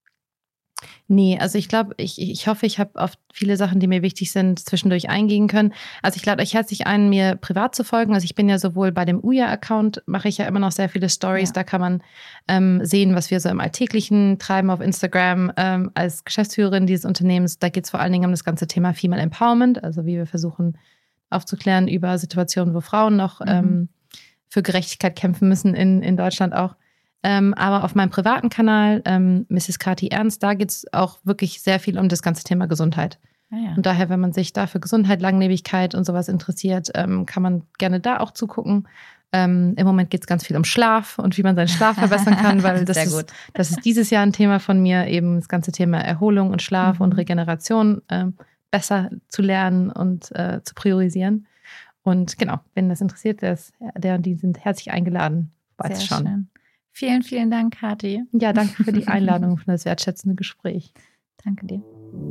Nee, also ich glaube, ich, ich hoffe, ich habe auf viele Sachen, die mir wichtig sind, zwischendurch eingehen können. Also ich lade euch herzlich ein, mir privat zu folgen. Also ich bin ja sowohl bei dem Uja-Account, mache ich ja immer noch sehr viele Stories. Ja. Da kann man ähm, sehen, was wir so im Alltäglichen treiben auf Instagram ähm, als Geschäftsführerin dieses Unternehmens. Da geht es vor allen Dingen um das ganze Thema Female Empowerment, also wie wir versuchen aufzuklären über Situationen, wo Frauen noch mhm. ähm, für Gerechtigkeit kämpfen müssen in, in Deutschland auch. Ähm, aber auf meinem privaten Kanal, ähm, Misses Kati Ernst, da geht es auch wirklich sehr viel um das ganze Thema Gesundheit. Ah ja. Und daher, wenn man sich da für Gesundheit, Langlebigkeit und sowas interessiert, ähm, kann man gerne da auch zugucken. Ähm, Im Moment geht es ganz viel um Schlaf und wie man seinen Schlaf verbessern kann, weil das, ist, das ist dieses Jahr ein Thema von mir, eben das ganze Thema Erholung und Schlaf mhm. und Regeneration ähm, besser zu lernen und äh, zu priorisieren. Und genau, wenn das interessiert ist, der und die sind herzlich eingeladen, vorbeizuschauen. Sehr schön. Vielen, vielen Dank, Kathi. Ja, danke für die Einladung und für das wertschätzende Gespräch. Danke dir.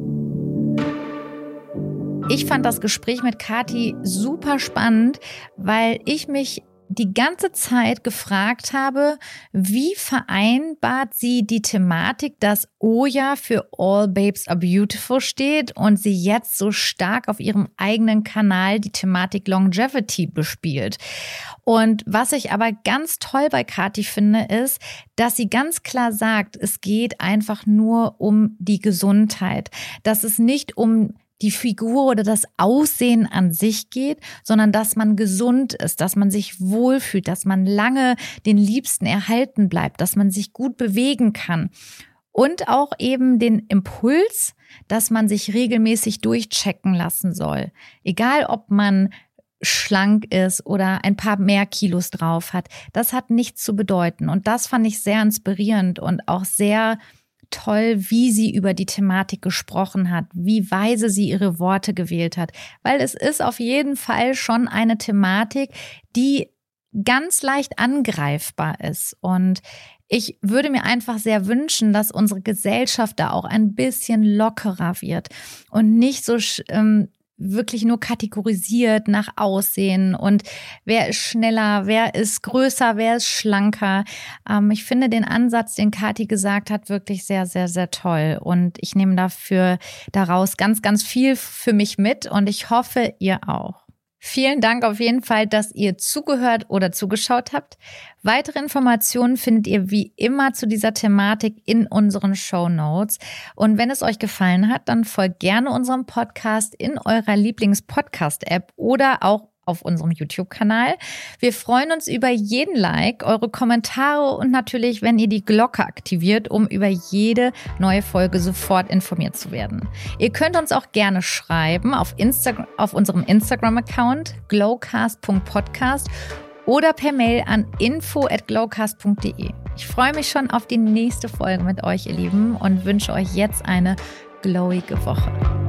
Ich fand das Gespräch mit Kathi super spannend, weil ich mich die ganze Zeit gefragt habe, wie vereinbart sie die Thematik, dass Oya für All Babes Are Beautiful steht und sie jetzt so stark auf ihrem eigenen Kanal die Thematik Longevity bespielt. Und was ich aber ganz toll bei Kathi finde, ist, dass sie ganz klar sagt, es geht einfach nur um die Gesundheit, dass es nicht um die Figur oder das Aussehen an sich geht, sondern dass man gesund ist, dass man sich wohlfühlt, dass man lange den Liebsten erhalten bleibt, dass man sich gut bewegen kann. Und auch eben den Impuls, dass man sich regelmäßig durchchecken lassen soll. Egal, ob man schlank ist oder ein paar mehr Kilos drauf hat, das hat nichts zu bedeuten. Und das fand ich sehr inspirierend und auch sehr toll, wie sie über die Thematik gesprochen hat, wie weise sie ihre Worte gewählt hat, weil es ist auf jeden Fall schon eine Thematik, die ganz leicht angreifbar ist. Und ich würde mir einfach sehr wünschen, dass unsere Gesellschaft da auch ein bisschen lockerer wird und nicht so ähm, wirklich nur kategorisiert nach Aussehen und wer ist schneller, wer ist größer, wer ist schlanker. Ähm, ich finde den Ansatz, den Kathi gesagt hat, wirklich sehr, sehr, sehr toll und ich nehme dafür daraus ganz, ganz viel für mich mit und ich hoffe, ihr auch. Vielen Dank auf jeden Fall, dass ihr zugehört oder zugeschaut habt. Weitere Informationen findet ihr wie immer zu dieser Thematik in unseren Shownotes. Und wenn es euch gefallen hat, dann folgt gerne unserem Podcast in eurer Lieblings-Podcast-App oder auch auf unserem YouTube-Kanal. Wir freuen uns über jeden Like, eure Kommentare und natürlich, wenn ihr die Glocke aktiviert, um über jede neue Folge sofort informiert zu werden. Ihr könnt uns auch gerne schreiben auf, Insta- auf unserem Instagram-Account glowcast punkt podcast oder per Mail an info at glowcast punkt de. Ich freue mich schon auf die nächste Folge mit euch, ihr Lieben, und wünsche euch jetzt eine glowige Woche.